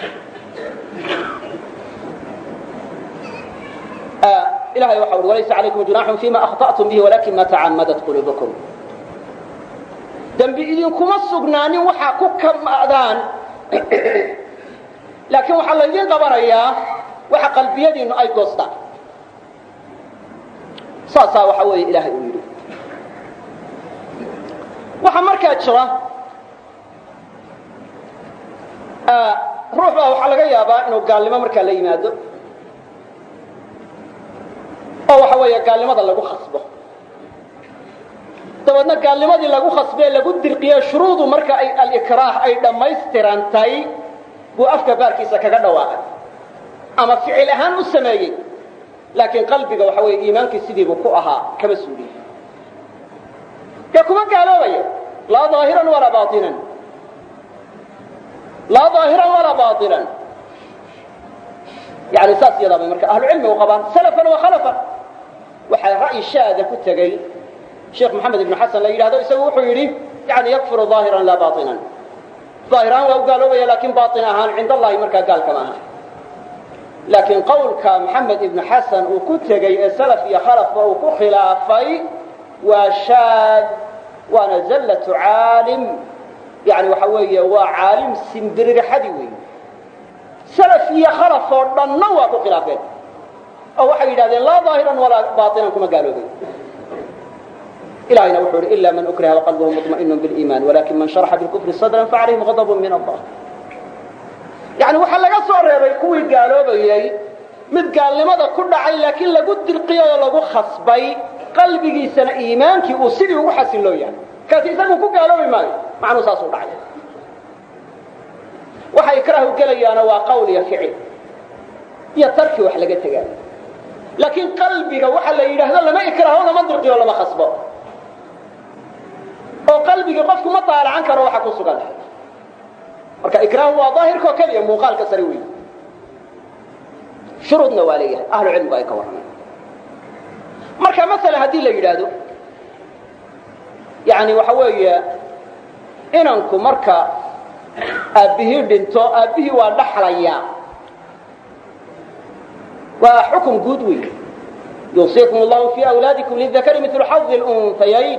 إلهي وحول وليس عليكم جناح فيما أخطأتم به ولكن ما تعمدت قلوبكم دنبي إذنكم السجنان وحاكو كم أذان لكن وحال الذين قبريا وحا قلبي يدي إنه أي قصة صاصا وحوي إلهي أميري waxa markaa jira ruux baa waxaa laga yaabaa inuu gaalnimo markaa la yimaado oo waxa weeye gaalnimada lagu khasbo dabeedna gaalnimadii lagu khasbee lagu dirqiye shuruudu marka ay alikraah ay dhammaystirantay buu afka baarkiisa kaga dhawaaqay ama ficil ahaan u sameeyey laakiin qalbiga waxa weeye iimaankii sidiibuu ku ahaa kama suuliyey كما قالوا بي لا ظاهرا ولا باطنا لا ظاهرا ولا باطنا يعني ساس يضا بمركة أهل العلم وقبان سلفا وخلفا وحي رأي الشاهدة كتغي الشيخ محمد بن حسن لا يرى هذا يسوي حيري يعني يكفر ظاهرا لا باطنا ظاهرا وقالوا بي لكن باطنا عند الله مركة قال كما لكن قولك محمد بن حسن وكتغي سلف يخلف وكخلافي وشاذ وانا زلة عالم يعني وحوية وعالم سندرر حديوي سلفية خلف ضنوا بخلافه او وحي هذا لا ظاهرا ولا باطنا كما قالوا به إلهنا وحور إلا من أكره وقلبه مطمئن بالإيمان ولكن من شرح بالكفر صدرا فعليهم غضب من الله يعني وحلق صور يكوي قالوا به mid gaalnimada ku dhacay laakiin lagu dirqiyo lagu khasbay qalbigiisana iimaankii uu sidii ugu xasiloo yahay kaasi isagu ku gaaloobi maayo macnu saas u dhacay waxa ikraahu gelayaana waa qawl iyo ficil iyo tarki wax laga tagaa laakiin qalbiga waxa la yiraahdo lama ikraaho lama dirqiyo lama khasbo oo qalbiga qofku ma taalacan karo waxa ku sugan marka ikraahu waa daahirka kaliya muuqaalka sare weey shuruudna waa leeyahay ahlu cilmiga ay ka warrameen marka mesela hadii la yiraahdo yani waxa weeye inanku marka aabihii dhinto aabihii waa dhaxlaya waa xukum guud weey yusiikum Allahu fi awladikum lidhakari mithlu hadd al-unthayayn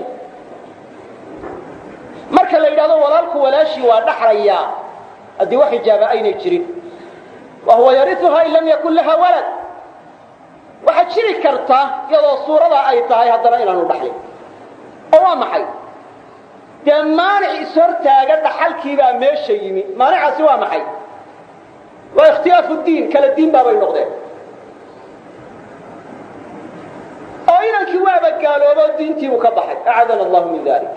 marka la yiraahdo walaalku walaashi waa dhaxlaya hadii wax ijaaba aynay jirin wa huwa yarithuha in lam yakun laha walad waxa jiri karta iyadoo suurada ay tahay haddana inaanu dhaxlin oo waa maxay damaanic isortaaga dhaxalkiiba meesha yimi maanicaasi waa maxay waa ikhtiyaafu diin kala diin baa bay noqdeen oo inankii waaba gaaloobo diintii uu ka baxay aadana allah min dalik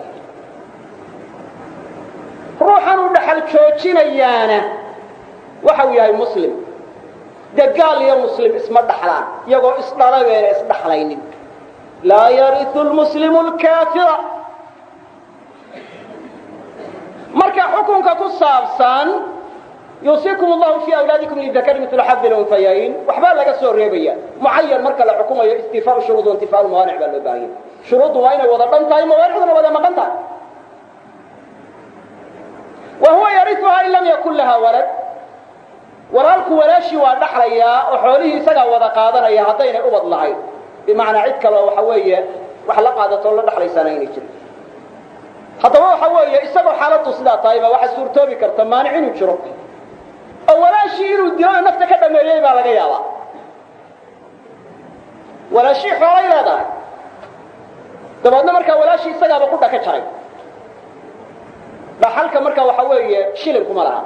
ruuxan uu dhaxal joojinayaana waxa uu yahay muslim dagaal iyo muslim isma dhaxlaan iyagoo isdhalabeena isdhaxlaynin laa yarithu almuslimu alkaafira marka xukunka ku saabsan yusiikum Allahu fi awladikum lidhakari mithlu hadd al-unthayayn waxba laga soo reebaya muayyan marka la xukumayo istifaa shuruud wa intifaa al-mawani' baa loo baahan shuruud waa inay wada dhantahay mawani'duna wada maqan tahay wa huwa yarithuha in lam yakun laha walad walaalku walaashi waa dhaxlaya oo xoolihi isaga wada qaadanaya hadayna ubad lahayn bimaana cid kale waxa weeye wax la qaadato la dhaxlaysanaa inay jirto haddaba waxa weeye isagoo xaaladu sidaa tahay baa waxa suurtoobi karta maanic inuu jiro oo walaashi inuu dilo nafta ka dhameeyay baa laga yaabaa walaashi xoolay leedahay dabadna markaa walaashi isagaaba ku dhaka jaray dhaxalka markaa waxa weeye shilin kuma laha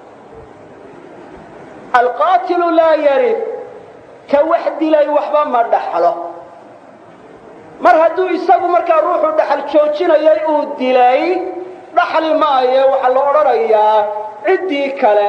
alqaatilu laa yarith ka wax dilay waxba ma dhaxlo mar hadduu isagu markaa ruuxu dhaxal joojinayay uu dilay dhaxli maayo waxa la odhanayaa ciddii kale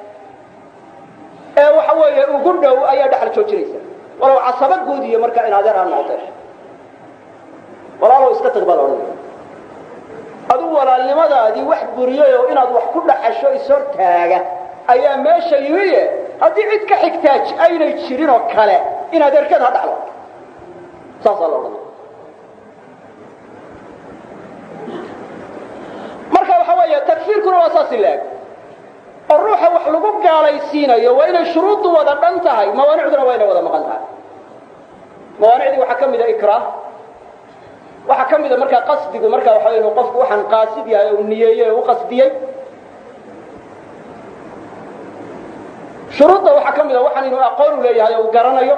ee waxa weeye ugu dhow ayaa dhaxal joojinaysa walow casaba guud iyo markaa in adeer aan noqotay walaalow iska taqbal odhanaya aduu walaalnimadaadii wax buriyay oo inaad wax ku dhaxasho isortaaga ayaa meesha yimiye haddii cid ka xigtaaj aynay jirin oo kale in adeerkeed ha dhaxlo saas la odhanaya marka waxa weeye takfiirkuna waa saas ilaag oo ruuxa wax lagu gaalaysiinayo waa inay shuruudu wada dhan tahay mawaanicduna waa inay wada maqan tahay mawaanicdii waxaa ka mid ah ikraah waxaa ka mid ah markaa qasdigu markaa waxa weeye qofku waxaan qaasid yahay oo niyeeyay oo qasdiyay shuruudda waxaa ka mid ah waxaan inuu aqoon u leeyahay oo garanayo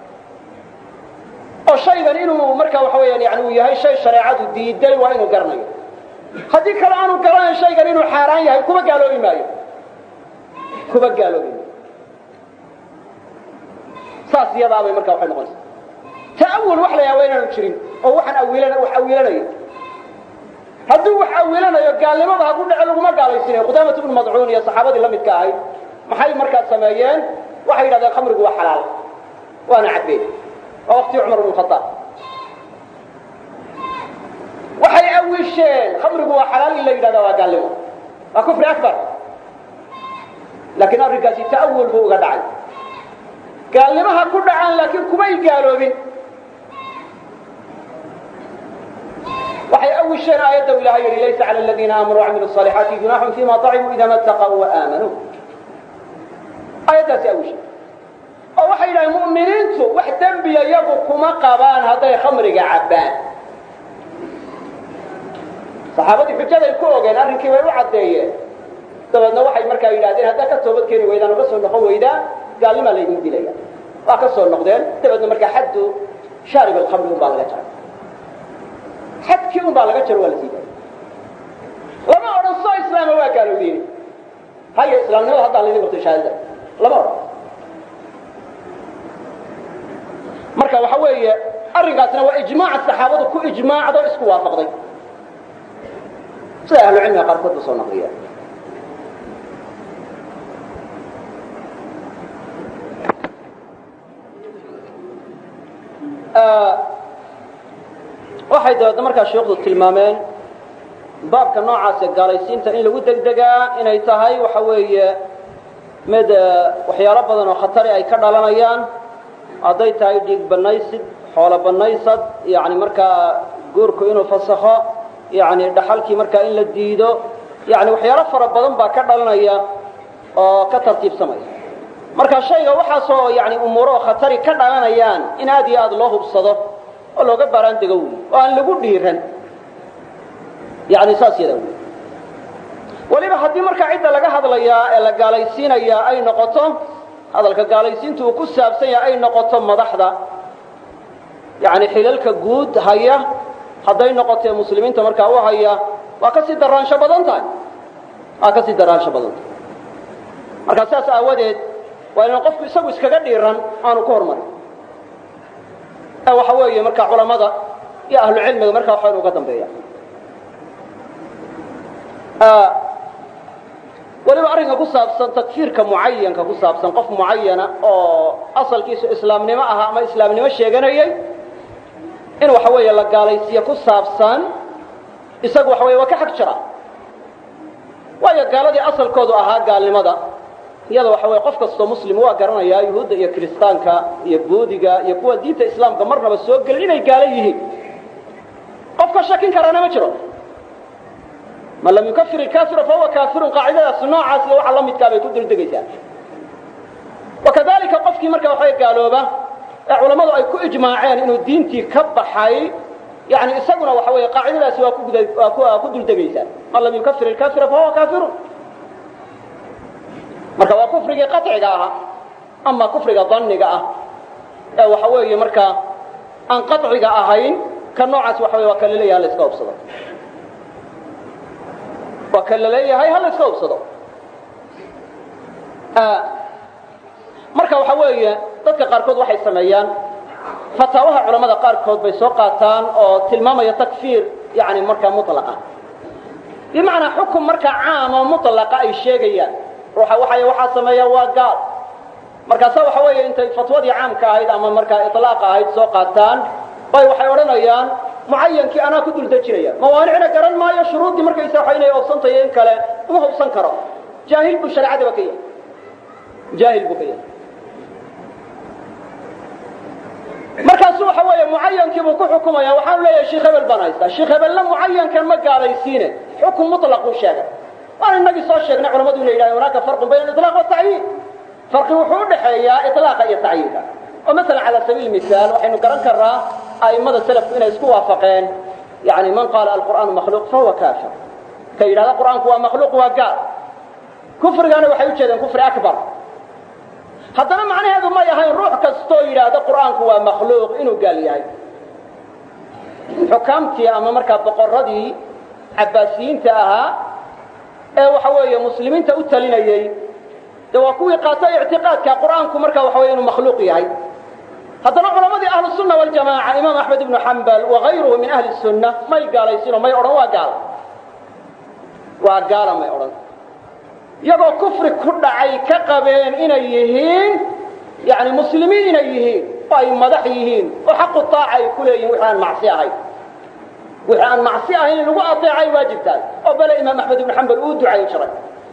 oo shaygan inuu markaa waxa weeyaan yani uu yahay shay shareecadu diiday waa inuu garanayo haddii kale aanu garanayn shaygan inuu xaaraan yahay kuba gaaloobi maayo saas iyadaa bay markaa waxay noqonaysaa ta'awul wax la yaaba inaanu jirin oo waxaan awilanayo hadduu wax awilanayo gaalnimada ha ku dhace laguma gaalaysiinayo Qudaamah ibn Mad'un iyo saxaabadii la midka ahayd maxay markaa sameeyeen waxay yidhahdeen khamrigu waa xalaal waana cabeen waa waqti Umar ibn Khattab waxay awisheen khamrigu waa xalaal illa yidhahdaa waa gaalnimo waa kufri akbar laakiin arrinkaasi ta'awul buu uga dhacay gaalnimaha ku dhacaan laakiin kumay gaaloobin waxay awisheen aayadda ilaahay yidhi laysa cala aladiina aamanuu wacamiluu الصالحaati junaaxun fima طacimuu ida ma ttaquu waaaamanuu aayaddaasi awisheen oo waxay yidhahdeen mu'miniintu wax dembiya iyagu kuma qabaan hadday khamriga cabbaan saxaabadii xujaday ku ogeen arrinkii way u caddeeyeen dabeedna waxay markaa yidhahdeen haddaa ka toobad keeni weydaan oo ka soo noqon weydaan gaalnimaa laydin dilaya waa ka soo noqdeen dabeedna markaa xaddu shaarib alkhamri un baa laga jaray xadkii un baa laga jaro waa la sii daayay lama odhan soo islaama waa gaalowdeeni haya islaamnimada haddaa laydin qabtay shahaadada lama odhan marka waxa weeye arrinkaasna waa ijmaaca saxaabadu ku ijmaacdo isku waafaqday sida ahlu cilmiga qaarkood ba soo naqliya waxay dabeedna markaa sheekdu tilmaameen baabka noocaas ee gaalaysiinta in lagu degdegaa inay tahay waxa weeye mid waxyaalo badan oo khatari ay ka dhalanayaan hadday tahay dhiig banaysid xoolo banaysad yani markaa guurku inuu fasakho yani dhaxalkii markaa in la diido yani waxyaalo fara badan baa ka dhalanaya oo ka tartiibsamaya marka shayga waxaasoo yani umuuro khatari ka dhalanayaan in aad iyo aad loo hubsado oo looga baaraan dego wey oo aan lagu dhiiran yani saas yada wey waliba haddii markaa cidda laga hadlayaa ee la gaalaysiinayaa ay noqoto hadalka gaalaysiintu uu ku saabsan yahay ay noqoto madaxda yani xilalka guud haya hadday noqotee muslimiinta markaa u haya waa kasii daraansho badan tahay markaa saas aawadeed waa inaan qofku isagu iskaga dhiiran aanu ku hormarin ee waxa weeye markaa culamada iyo ahlu cilmiga markaa waxa inu uga dambeeya waliba arrinka ku saabsan takfiirka mucayanka ku saabsan qof mucayana oo asalkiisu islaamnimo ahaa ama islaamnimo sheeganayay in waxa weeye la gaalaysiiyo ku saabsan isagu waxa weye waa ka xag jira waayo gaaladii asalkoodu ahaa gaalnimada iyada waxa weye qof kastoo muslim waa garanayaa yuhuudda iyo kiristaanka iyo buudiga iyo kuwa diinta islaamka marnaba soo gelin inay gaalo yihiin qof ka shakin karaana ma jiro man lam yukafir ilkaafira fahuwa kaafirun qaacidadaas noocaas iyo waxa la midkaa bay ku duldegaysaa wakadalika qofkii marka waxay gaalooba ee culammadu ay ku ijmaaceen inuu diintii ka baxay yani isaguna waxa weeye qaacidadaasi waa ku duldegaysaa man lam yukafir ilkaafira fahuwa kaafirun marka waa kufrigii qaciga ahaa ama kufriga daniga ah ee waxa weeye markaa aan qaciga ahayn ka noocaas waxa weye waa ka laleeyahay la iska hubsado waa ka laleeyahay ha la iska hubsado marka waxa weeye dadka qaarkood waxay sameeyaan fataawaha culamada qaarkood bay soo qaataan oo tilmaamaya takfiir yani markaa mutlaqa bimacnaa xukum markaa caam oo mutlaqa ay sheegayaan ruuxa waxaa sameeya waa gaal markaasa waxa weeye intay fatwadii caamka ahayd ama markaa iطlaaqa ahayd soo qaataan bay waxay odhanayaan mucayankii anaa ku duldejinaya mawaanicna garan maayo shuruuddii markaysa waxa inay oobsantayo in kale uma hubsan karo jaahil buu shareecadaba ka yahay jaahil buu ka yahay markaasu waxa weeye mucayankii buu ku xukumaya waxaanu leeyahay sheekh hebel baan haystaa sheekh hebelna mucayankan ma gaalaysiine xukun muطlaquu sheegay waan inagii soo sheegnay culamadu inay yidhahdeen hunaaka farqun bayna aliطlaaq waatacyiin farqi wuxuu u dhexeeyaa iطlaaqa iyo tacyiinka oo masalan cala sabiil misaal waxaynu garan karnaa a'immada salafku inay isku waafaqeen yani man qaala alqur'aanu makhluuq fahuwa kaafir ka yidhahda qur'aanku waa makhluuq waa gaal kufrigana waxay u jeedeen kufri akbar haddana macnaheedu may ahayn ruux kastoo yidhaahda qur'aanku waa makhluuq inuu gaal yahay xukaamtii ama markaa boqoradii cabbaasiyiinta ahaa ee waxa weeye muslimiinta u talinayey de waa kuwii qaatay ictiqaadka qur'aanku markaa waxa weye inuu makhluuq yahay haddana culamadii ahlu sunna waljamaaca imaam axmed ibnu xambal wagayruhu min ahli sunna may gaalaysiino may odhan waa gaala may odhan iyagoo kufri ku dhacay ka qabeen inay yihiin yani muslimiin inay yihiin oo ay madax yihiin oo xaqu taaca ay ku leeyihin wixii aan macsi ahayn wixii aan macsi ahayn in lagu ateecay waajibtahay oo bale imaam axmed ibnu xambal uu ducayn jiray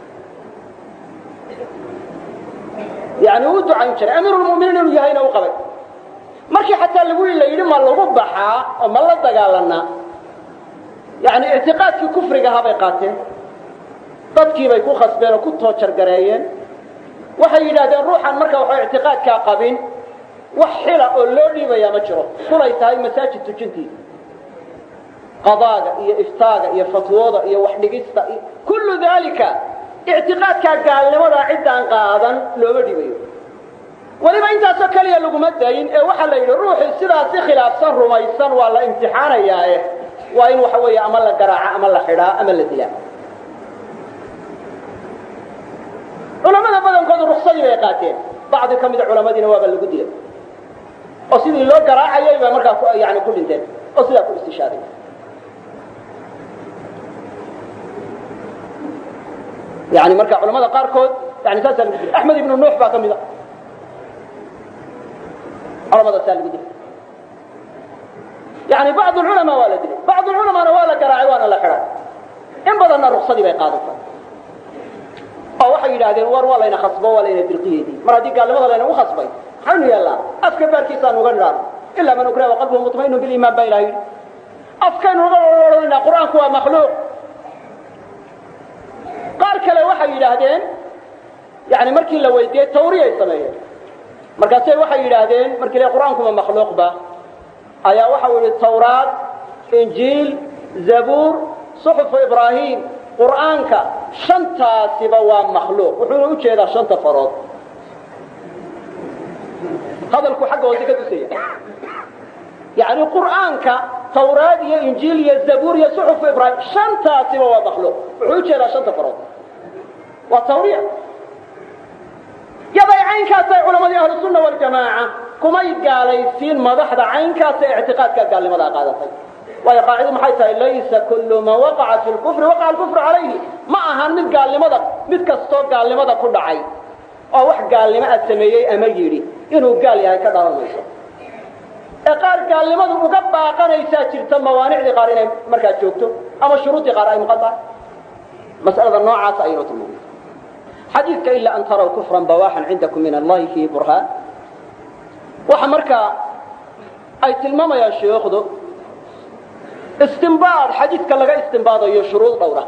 yani uu ducayn jiray amiirulmu'miniin inuu yahayna u qabay markii xataa la yidhi ma lagu baxaa oo ma la dagaalanaa yani ictiqaadkii kufrigahaa bay qaateen dadkii bay ku khasbeen oo ku toojargareeyeen waxay yidhahdeen ruuxan marka waxa ictiqaadkaa qabin wax xila oo loo dhiibayaa ma jiro kulay tahay masaajid tujintiisa qadaaga iyo iftaaga iyo fatwooda iyo wax dhigista iyo kullu dalika ictiqaadkaa gaalnimadaa ciddaan qaadan looma dhibayo weliba intaasoo keliya laguma dayin ee waxaa la yidhi ruuxii sidaas si khilaafsan rumaysan waa la imtixaanayaae waa in waxa weeye ama la garaaca ama la xidhaa ama la dilaa culamada badankoodu ruksadii bay qaateen bacdi ka mida culamadiina waaba lagu dilay oo sidii loo garaacayay bay markaa yani ku dhinteen oo sidaa ku istishaaday yani marka culamada qaarkood yani saasaa lagu dilay axmed ibnu nuux baa ka mida culamada saa lagu dilay يعني بعض العلماء ولا دليل بعض العلماء ولا قراعي وانا لا خير إن بدنا رخصدي بيقادفة أو واحد يلاقين ولا ينا خصبه ولا ينا درقيه دي مرة دي قال لماذا لا ينا خصبي حنو يلا أفكار كيسان وغنران إلا من أكره وقلبه مطمئن بالإيمان بإلهي أفكار وغنران القرآن هو مخلوق قال كلا واحد يلاقين يعني مركي لو يدي توريه يسميه مركاسي واحد يلاقين مركي القرآن هو مخلوق با أيا واحد التوراة إنجيل زبور صحف إبراهيم قرآنك شنطة سبوا مخلوق وحنا وجه هذا شنطة فراد هذا الكو حقه وزكاة سيئة يعني قرآنك توراة يا إنجيل يا زبور يا صحف إبراهيم شنطة سبوا مخلوق وحنا هذا شنطة فراد والتورية يبقى عين كاسة علماء أهل السنة والجماعة كما يقال يسين مضحد عين كاسة اعتقاد قال لماذا قادتين وهي قاعدة محيطة ليس كل ما وقع في الكفر وقع الكفر عليه ما أهان مد قال لماذا مد كستوك قال لماذا كل عين أو واحد قال لما أتسميه أمجيري إنه قال يا كذا الميسر إقار قال لماذا مقبع قانا يساتر تم موانع لقارين مركز شوكته أما شروط قارئ مقطع مسألة النوع عاصة أيضا المؤمن حديثك إلا أن تروا كفرا بواحا عندكم من الله فيه برهان وحمرك أي تلمام يا شيخ ذو استنباط حديثك لغا استنباط أي شروط دورة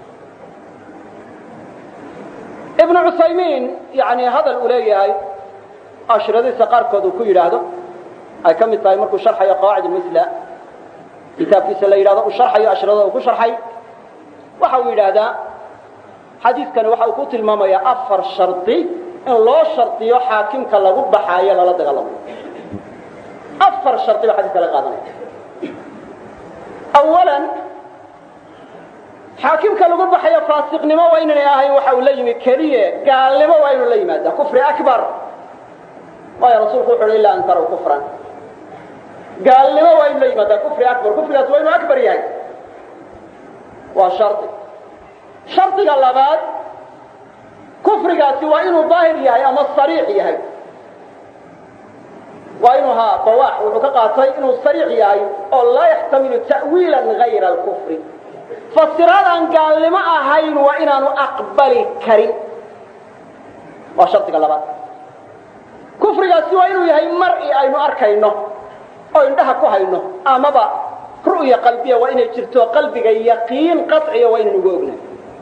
ابن عثيمين يعني هذا الأولي هاي أشرد سقار كذو كي هذا أي كم التايمر كشرح يا قواعد المثلى كتاب في سلة هذا وشرح يا أشرد وكشرح وحوي هذا حديث كان وحاو كوت الماما يا أفر شرطي إن الله شرطي حاكم كاللغو بحايا لا تغلب أفر شرطي وحديث لقادنا أولا حاكم كاللغو بحايا فاسق نما وين ياهي وحاو ليمي كريه قال لما وين ليمي هذا كفر أكبر ويا رسول الله إلا أن تروا كفرا قال لما وين ليمي هذا كفر أكبر كفر وين أكبر ياهي وشرطي شرطي اللباد كفرقاتي وإنه ظاهر يهي أما الصريح يهي وإنها بواح وحقاقاتي إنه الصريح يهي أو لا يحتمل تأويلا غير الكفر فالسراد قال لما أهين وإنه أقبل كريم وشرطي اللباد كفرقاتي وإنه يهي مرئي أينه أركينه أو إنها كوهينه أما با رؤية قلبية وإنه جرتوا قلبك يقين قطعي وإنه نقوبنا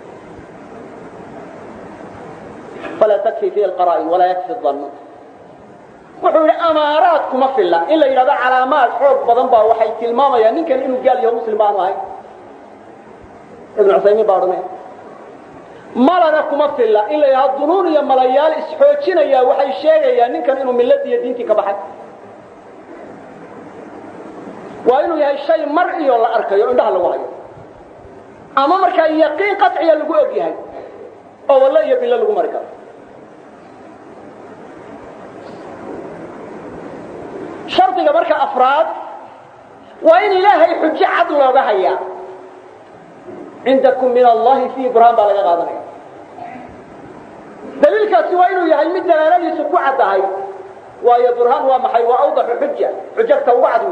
فلا تكفي فيه القرائن ولا يكفي الظن وحول أماراتكم في الله إلا إذا علامات حب بضنبا وحي تلماما يعني كان إنه قال يا مسلمان وهي ابن عثيمين بارمين ما لنكم في الله إلا إذا الظنون يا مليال إسحوتين يا وحي الشيء يعني كان إنه من الذي يدينتي كبحث وإنه يا الشيء مرئي ولا أركي عندها الوحي أما مركا يقين قطعي اللقوء هاي أو والله يبي الله لقوء مركا شرطي مركا أفراد وإن إلهي حجة عدل وغهيا عندكم من الله في إبراهيم بالغ غاضنا دليلك سوينه يهي مدى لأنه يسكو عدهي ويا برهان ومحي وأوضح حجة وعدوي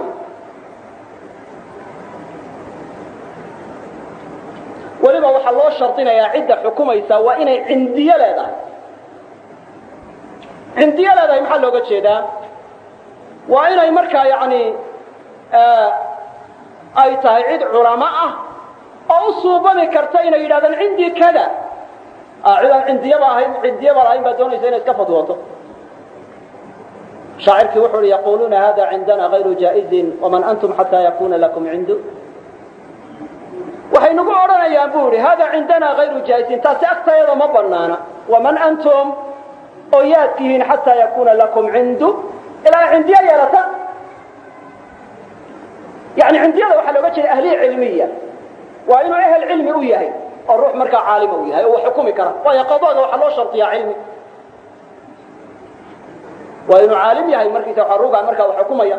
ولما وحى الله شرطنا يا عدة حكومة يسوى إني عندي لذا محل لو قد شيدا وإني مركا يعني أي تهيد علماء أو صوبني كرتين إلى عندي كذا عندي يبا بدون زين اسكفت وطو شاعرك وحر يقولون هذا عندنا غير جائز ومن أنتم حتى يكون لكم عنده وحين نقول يا بوري هذا عندنا غير جائز تاسأكت أيضا ما بنانا ومن أنتم أياتكين حتى يكون لكم عنده إلى عندي يا لتا يعني عندي هذا وحلو بشر أهلية علمية وإنه أهل علمي وياهي الروح مركا عالم وياهي هو حكومي كرا وهي قضاء وحلو شرطي علمي وإنه عالم ياهي مركي تحروق مركا وحكومي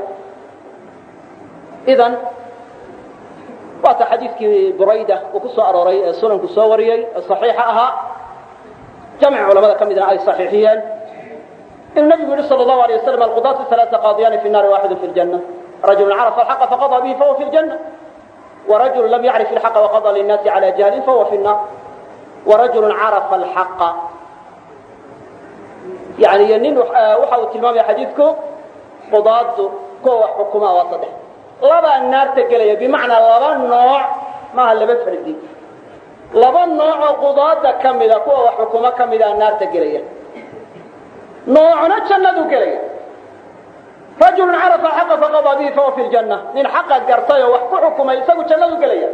إذن وات حديثك بريدة وكسو أروري سنن كسو وريي الصحيحة أها جمع علماء كم إذن أي صحيحيا النبي صلى الله عليه وسلم القضاة الثلاثة قاضيان في النار واحد في الجنة رجل عرف الحق فقضى به فهو في الجنة، ورجل لم يعرف الحق وقضى للناس على جهل فهو في النار. ورجل عرف الحق يعني ينين وحاو تلمام حديثكم قضاة كوة حكومة وصدح لبا النار تقليا بمعنى لبا النوع ما هل بفردي لبا النوع قضاة كمدا كوة حكومة كمدا النار تقليا نوعنا جنة قليا. رجل عرف الحق فقضى به فهو في الجنة من حق قرطيه وحكو حكومة يساقوا جنة قليا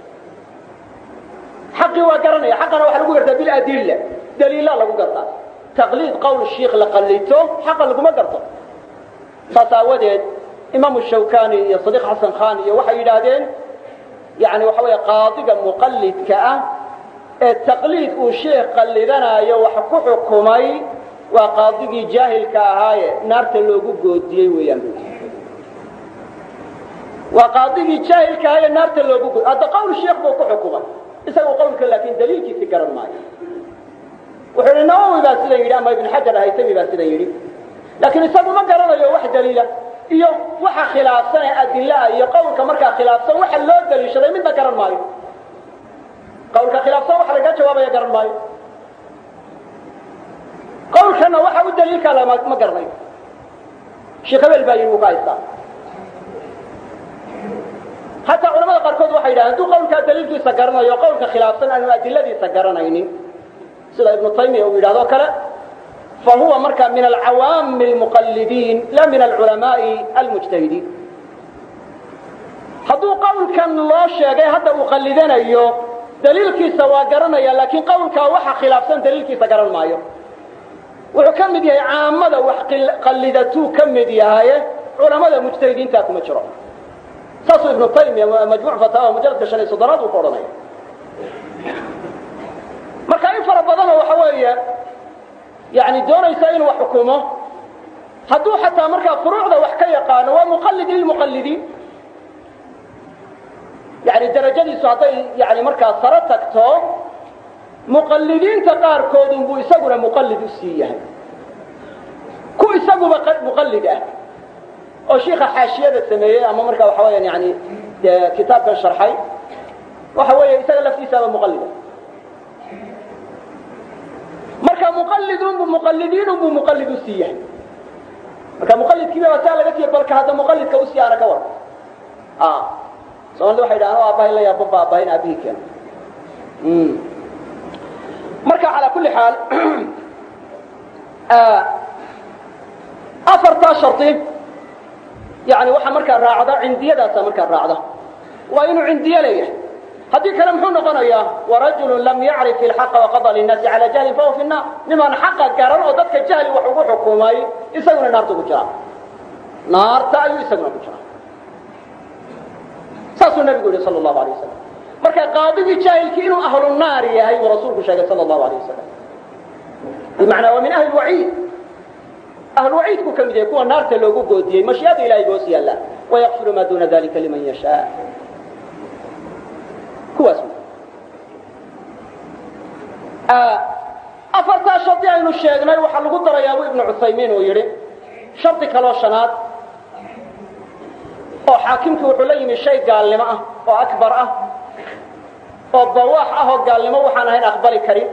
حقي وقرني حقنا وحلقوا قرطة بالأدلة دليل الله لقوا قرطة تقليد قول الشيخ لقليته حقا لقوا ما قرطه فساودت إمام الشوكاني يا صديق حسن خان يا وحي يدادين يعني وحوي قاضي مقلد كأه التقليد والشيخ قلدنا يا وحكو حكومي وقاضي جاهل كهاي نارت اللوجو جودي ويان وقاضي جاهل كهاي نارت اللوجو هذا قول الشيخ بوكو حكومة يسوي قولك لكن دليل كيف قرن معي وحنا النووي بس لا يري أما ابن حجر هيثمي بس لا يري لكن يسوي ما قرن له واحد دليله iyo waxa khilaafsan adilla iyo qowlka marka khilaafsan waxa loo daliishaday mid ma garan maayo qowlka khilaafsan waxa laga jawaabaya garan maayo qowlkana waxa u daliilka la ma garanayo sheekh abel baayin uu qaaysta hatta culimada qaarkood waxay yiraahdeen duu qowlka daliilkiisa garanayo qowlka khilaafsan aan adilladiisa garanaynin sida ibn taymiyyah uu yiraahdo kale فهو مركب من العوام المقلدين لا من العلماء المجتهدين هذا قول كان الله شيء هذا مقلدين أيه دليل كيس واجرنا يا لكن قول كواحد خلاف سن دليل كيس جرنا معه وحكم دي عامة وقلدتو كم دي هاي علماء المجتهدين تاكم مشروع ساس ابن تيمية مجموع فتاوى مجلد كشان صدرات وقرنا مركب يفرق بدنا وحواليه يعني دون يسائل وحكومه هدو حتى مركا فروع ذا وحكا يقان ومقلد للمقلدين يعني درجة دي سعطي يعني مركا صرتكتو مقلدين تقار كودن بو يساقنا مقلد السيئة كو يساقوا مقلدة او شيخ حاشية ذا السمية اما مركا وحوايا يعني كتاب كان شرحي وحوايا يساق لفتي سابا مقلدة marka muqallidun bu muqallidin bu muqallidu siiyay marka muqallid kiba wata laga tiyo balka hada muqallidka u siyaara ka war soo waxay dhaanoo abahay la yaabo baabayn abiikeen marka ala kulli xaal afarta sharti yani waxa marka raacada cindiyadaas marka raacada waa inuu cindiyo leeyahay هذه كلام حنا قنايا ورجل لم يعرف الحق وقضى للناس على جهل فهو في النار لمن حق قرر وضدك الجهل وحقوق حكومي يسوون النار تبجرا نار تأيو يسوون بجرا ساسو النبي صلى الله عليه وسلم مركا قاضي جاهل كإنه أهل النار يا هي ورسولك شاهد صلى الله عليه وسلم بمعنى ومن أهل الوعيد أهل الوعيد كم يكون النار تلوغو قودي مشيئة إلهي بوسي الله ويغفر ما دون ذلك لمن يشاء كواس أفرتا شرطي أنه الشيخنا وحلقوا الدريابو ابن عثيمين ويري شرطي كالو شناد وحاكمك وحليم الشيء قال لما وأكبر وضواح قال لما وحانا هين أخباري كريم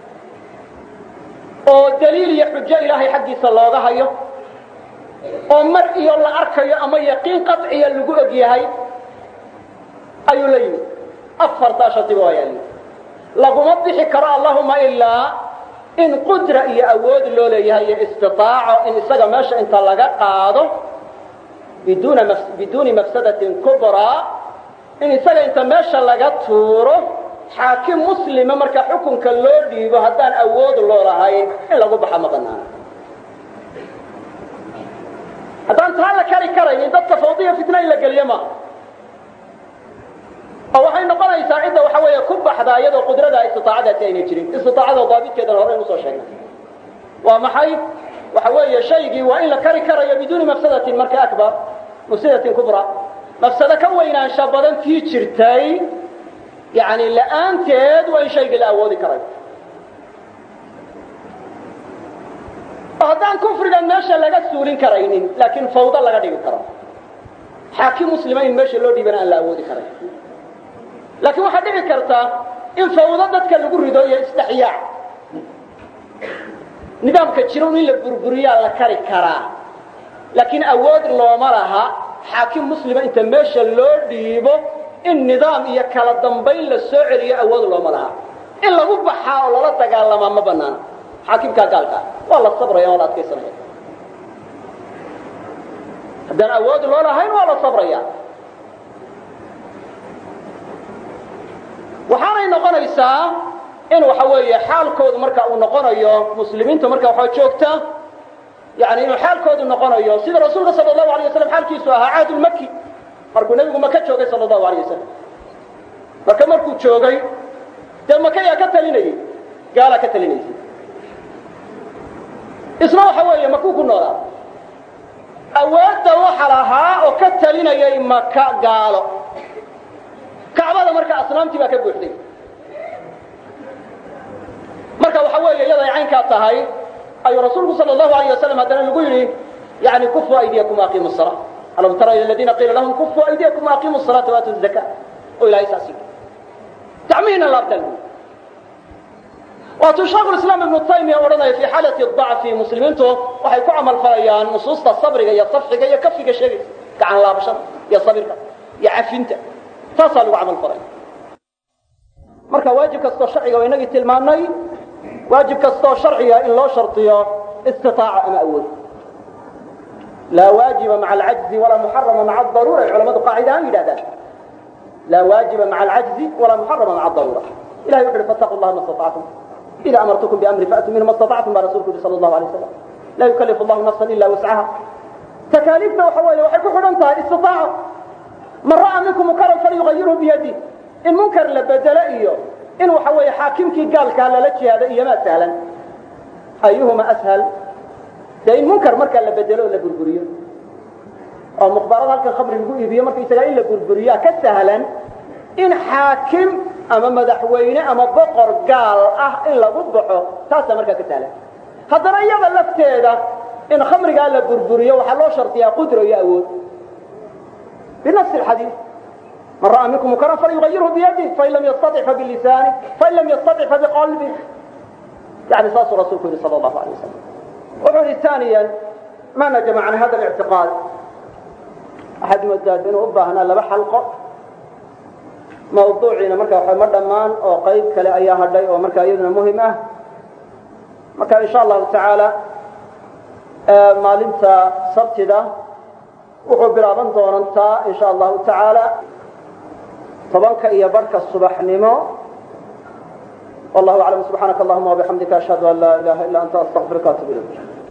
ودليل يحجى إلهي حقي صلى الله عليه وسلم ومرئي الله أركي أما يقين قطعي اللقوء هاي أي ليني أفرتا شرطي ويالي لقم الضحي كرا اللهم إلا إن قدر إيا أود اللولي هي استطاع إن إساق ماشا إنت لقى قاضه بدون مفسدة كبرى إن إساق إنت ماشا لقى توره حاكم مسلم مركا حكم كاللودي وهدان أود اللولي هاي إن لقوا بحا مغنانا هدان تعالى كاري إن ذات فوضية فتنة إلا قليما waxay noqonaysaa cid waxa weeye ku baxda iyadoo qudrada istitaacada ay jirin istitaacada daabidkeeda hore inuu soo sheegay waa maxay waxa weeye shaygi waa in la kari karayo biduni mafsadatin marka akbar mafsadatin kubra mafsada ka weynaansha badan tii jirtay yani la'aanteed waa in shaygi la awoodi karayo haddaan kufriga meesha laga suulin karaynin laakiin fawda laga dhigi karo xaakim muslima in meesha loo dhiibana aan la awoodi karay laakiin waxaa dhici karta in fawdo dadka lagu rido iyo istixyaac nidaamka jiro in la burburiyaa la kari karaa laakiin awood looma laha xaakim muslima inta meesha loo dhiibo in nidaam iyo kala dambayn la soo celiyo awood looma laha in lagu baxaa oo lala dagaalamaa ma banaana xaakimkaa gaalkaa waa la sabraya waa la adkaysanaya haddaan awood loo lahayn waa la sabraya waxaanay noqonaysaa in waxa weeye xaalkoodu marka uu noqonayo muslimiinta marka waxa joogta yani inuu xaalkoodu noqonayo sida rasuulka sallallahu alayhi wasallam xaalkiisu ahaa caadul makki markuu nabigu maka joogay sallallahu alayhi wasallam markuu joogay dee maka yaa ka talinayay gaala ka talinayay isna waxa weeye makuu ku noolaa awoodda waxa lahaa oo ka talinayay maka gaalo kacbada marka asnaamtii baa ka buuxday marka waxa weeye iyada ay caynkaa tahay ayuu rasuulku sallallahu alayhi wasallam haddana lagu yidhi yani kufu aydiyakum aqiimu الsalaa alam tara ila aladiina qiila lahum kufu aydiyakum aqiimu الsalata waatu الzaka oo ilahay saas yidhi gacmihiina laabtaan waatuu shaykhu islaam ibnu taymiya odhanaya fi xaalati dacfi muslimiintu waxay ku camal falayaan nusuusta sabriga iyo safxiga iyo kafiga sheegaysa gacan laabashada iyo sabirka iyo cafinta taasaa lagu camal falaya marka waajib kastoo sharciga waa inagii tilmaanay waajib kastoo sharciga in loo shartiyo istitaaca ama awood laa waajiba maca alcajzi walaa muxarama maca adaruura ay culamadu qaacida ahaan yidhahdaan laa waajiba maca alcajzi walaa muxarama maca adaruura ilahay wuxu uhi fattaqu llaha ma istatactum ida amartukum biamri faatuu minhu ma istatactum baa rasulku yihi sala allahu alay wasalam laa yukallifu allahu nafsan ila wuscaha takaaliifta waxa weeye waxay ku xidhan tahay istitaaco man ra'aa minkum munkaran falyugayirhu biyadih in munkar la bedelo iyo in waxa weeye xaakimkii gaalkaa lala jihaado iyomaa sahlan ayuhuma ashal dee in munkar markaa la bedelo oo la burburiyo oo mukhbaarada halkan khamri lagu iibiyo markaisagaa in la burburiyaa ka sahlan in xaakim ama madaxweyne ama boqor gaal ah in lagu baxo taasaa markaa ka sahlan haddana iyada lafteeda in khamrigaa la burburiyo waxaa loo shardiyaa qudro iyo awood بنفس الحديث من رأى منكم منكرا فليغيره بيده فإن لم يستطع فبلسانه فإن لم يستطع فبقلبه يعني صاص رسولك صلى الله عليه وسلم وحولي ثانيا ما نجمع عن هذا الاعتقاد أحد مداد بأنه أبا هنا لبا حلقة موضوعنا مركا مردمان أو قيب كلا أيها الدي أو مركا أيضنا مهمة مركا إن شاء الله تعالى ما لنت صبت ده wuxuu bilaaban doonantaa in sha allahu tacaala 10 iyo barka subaxnimo wallahu a'lam subhanaka allahumma wa bihamdika ashhadu an la ilaha illa anta astaghfiruka wa atubu ilayk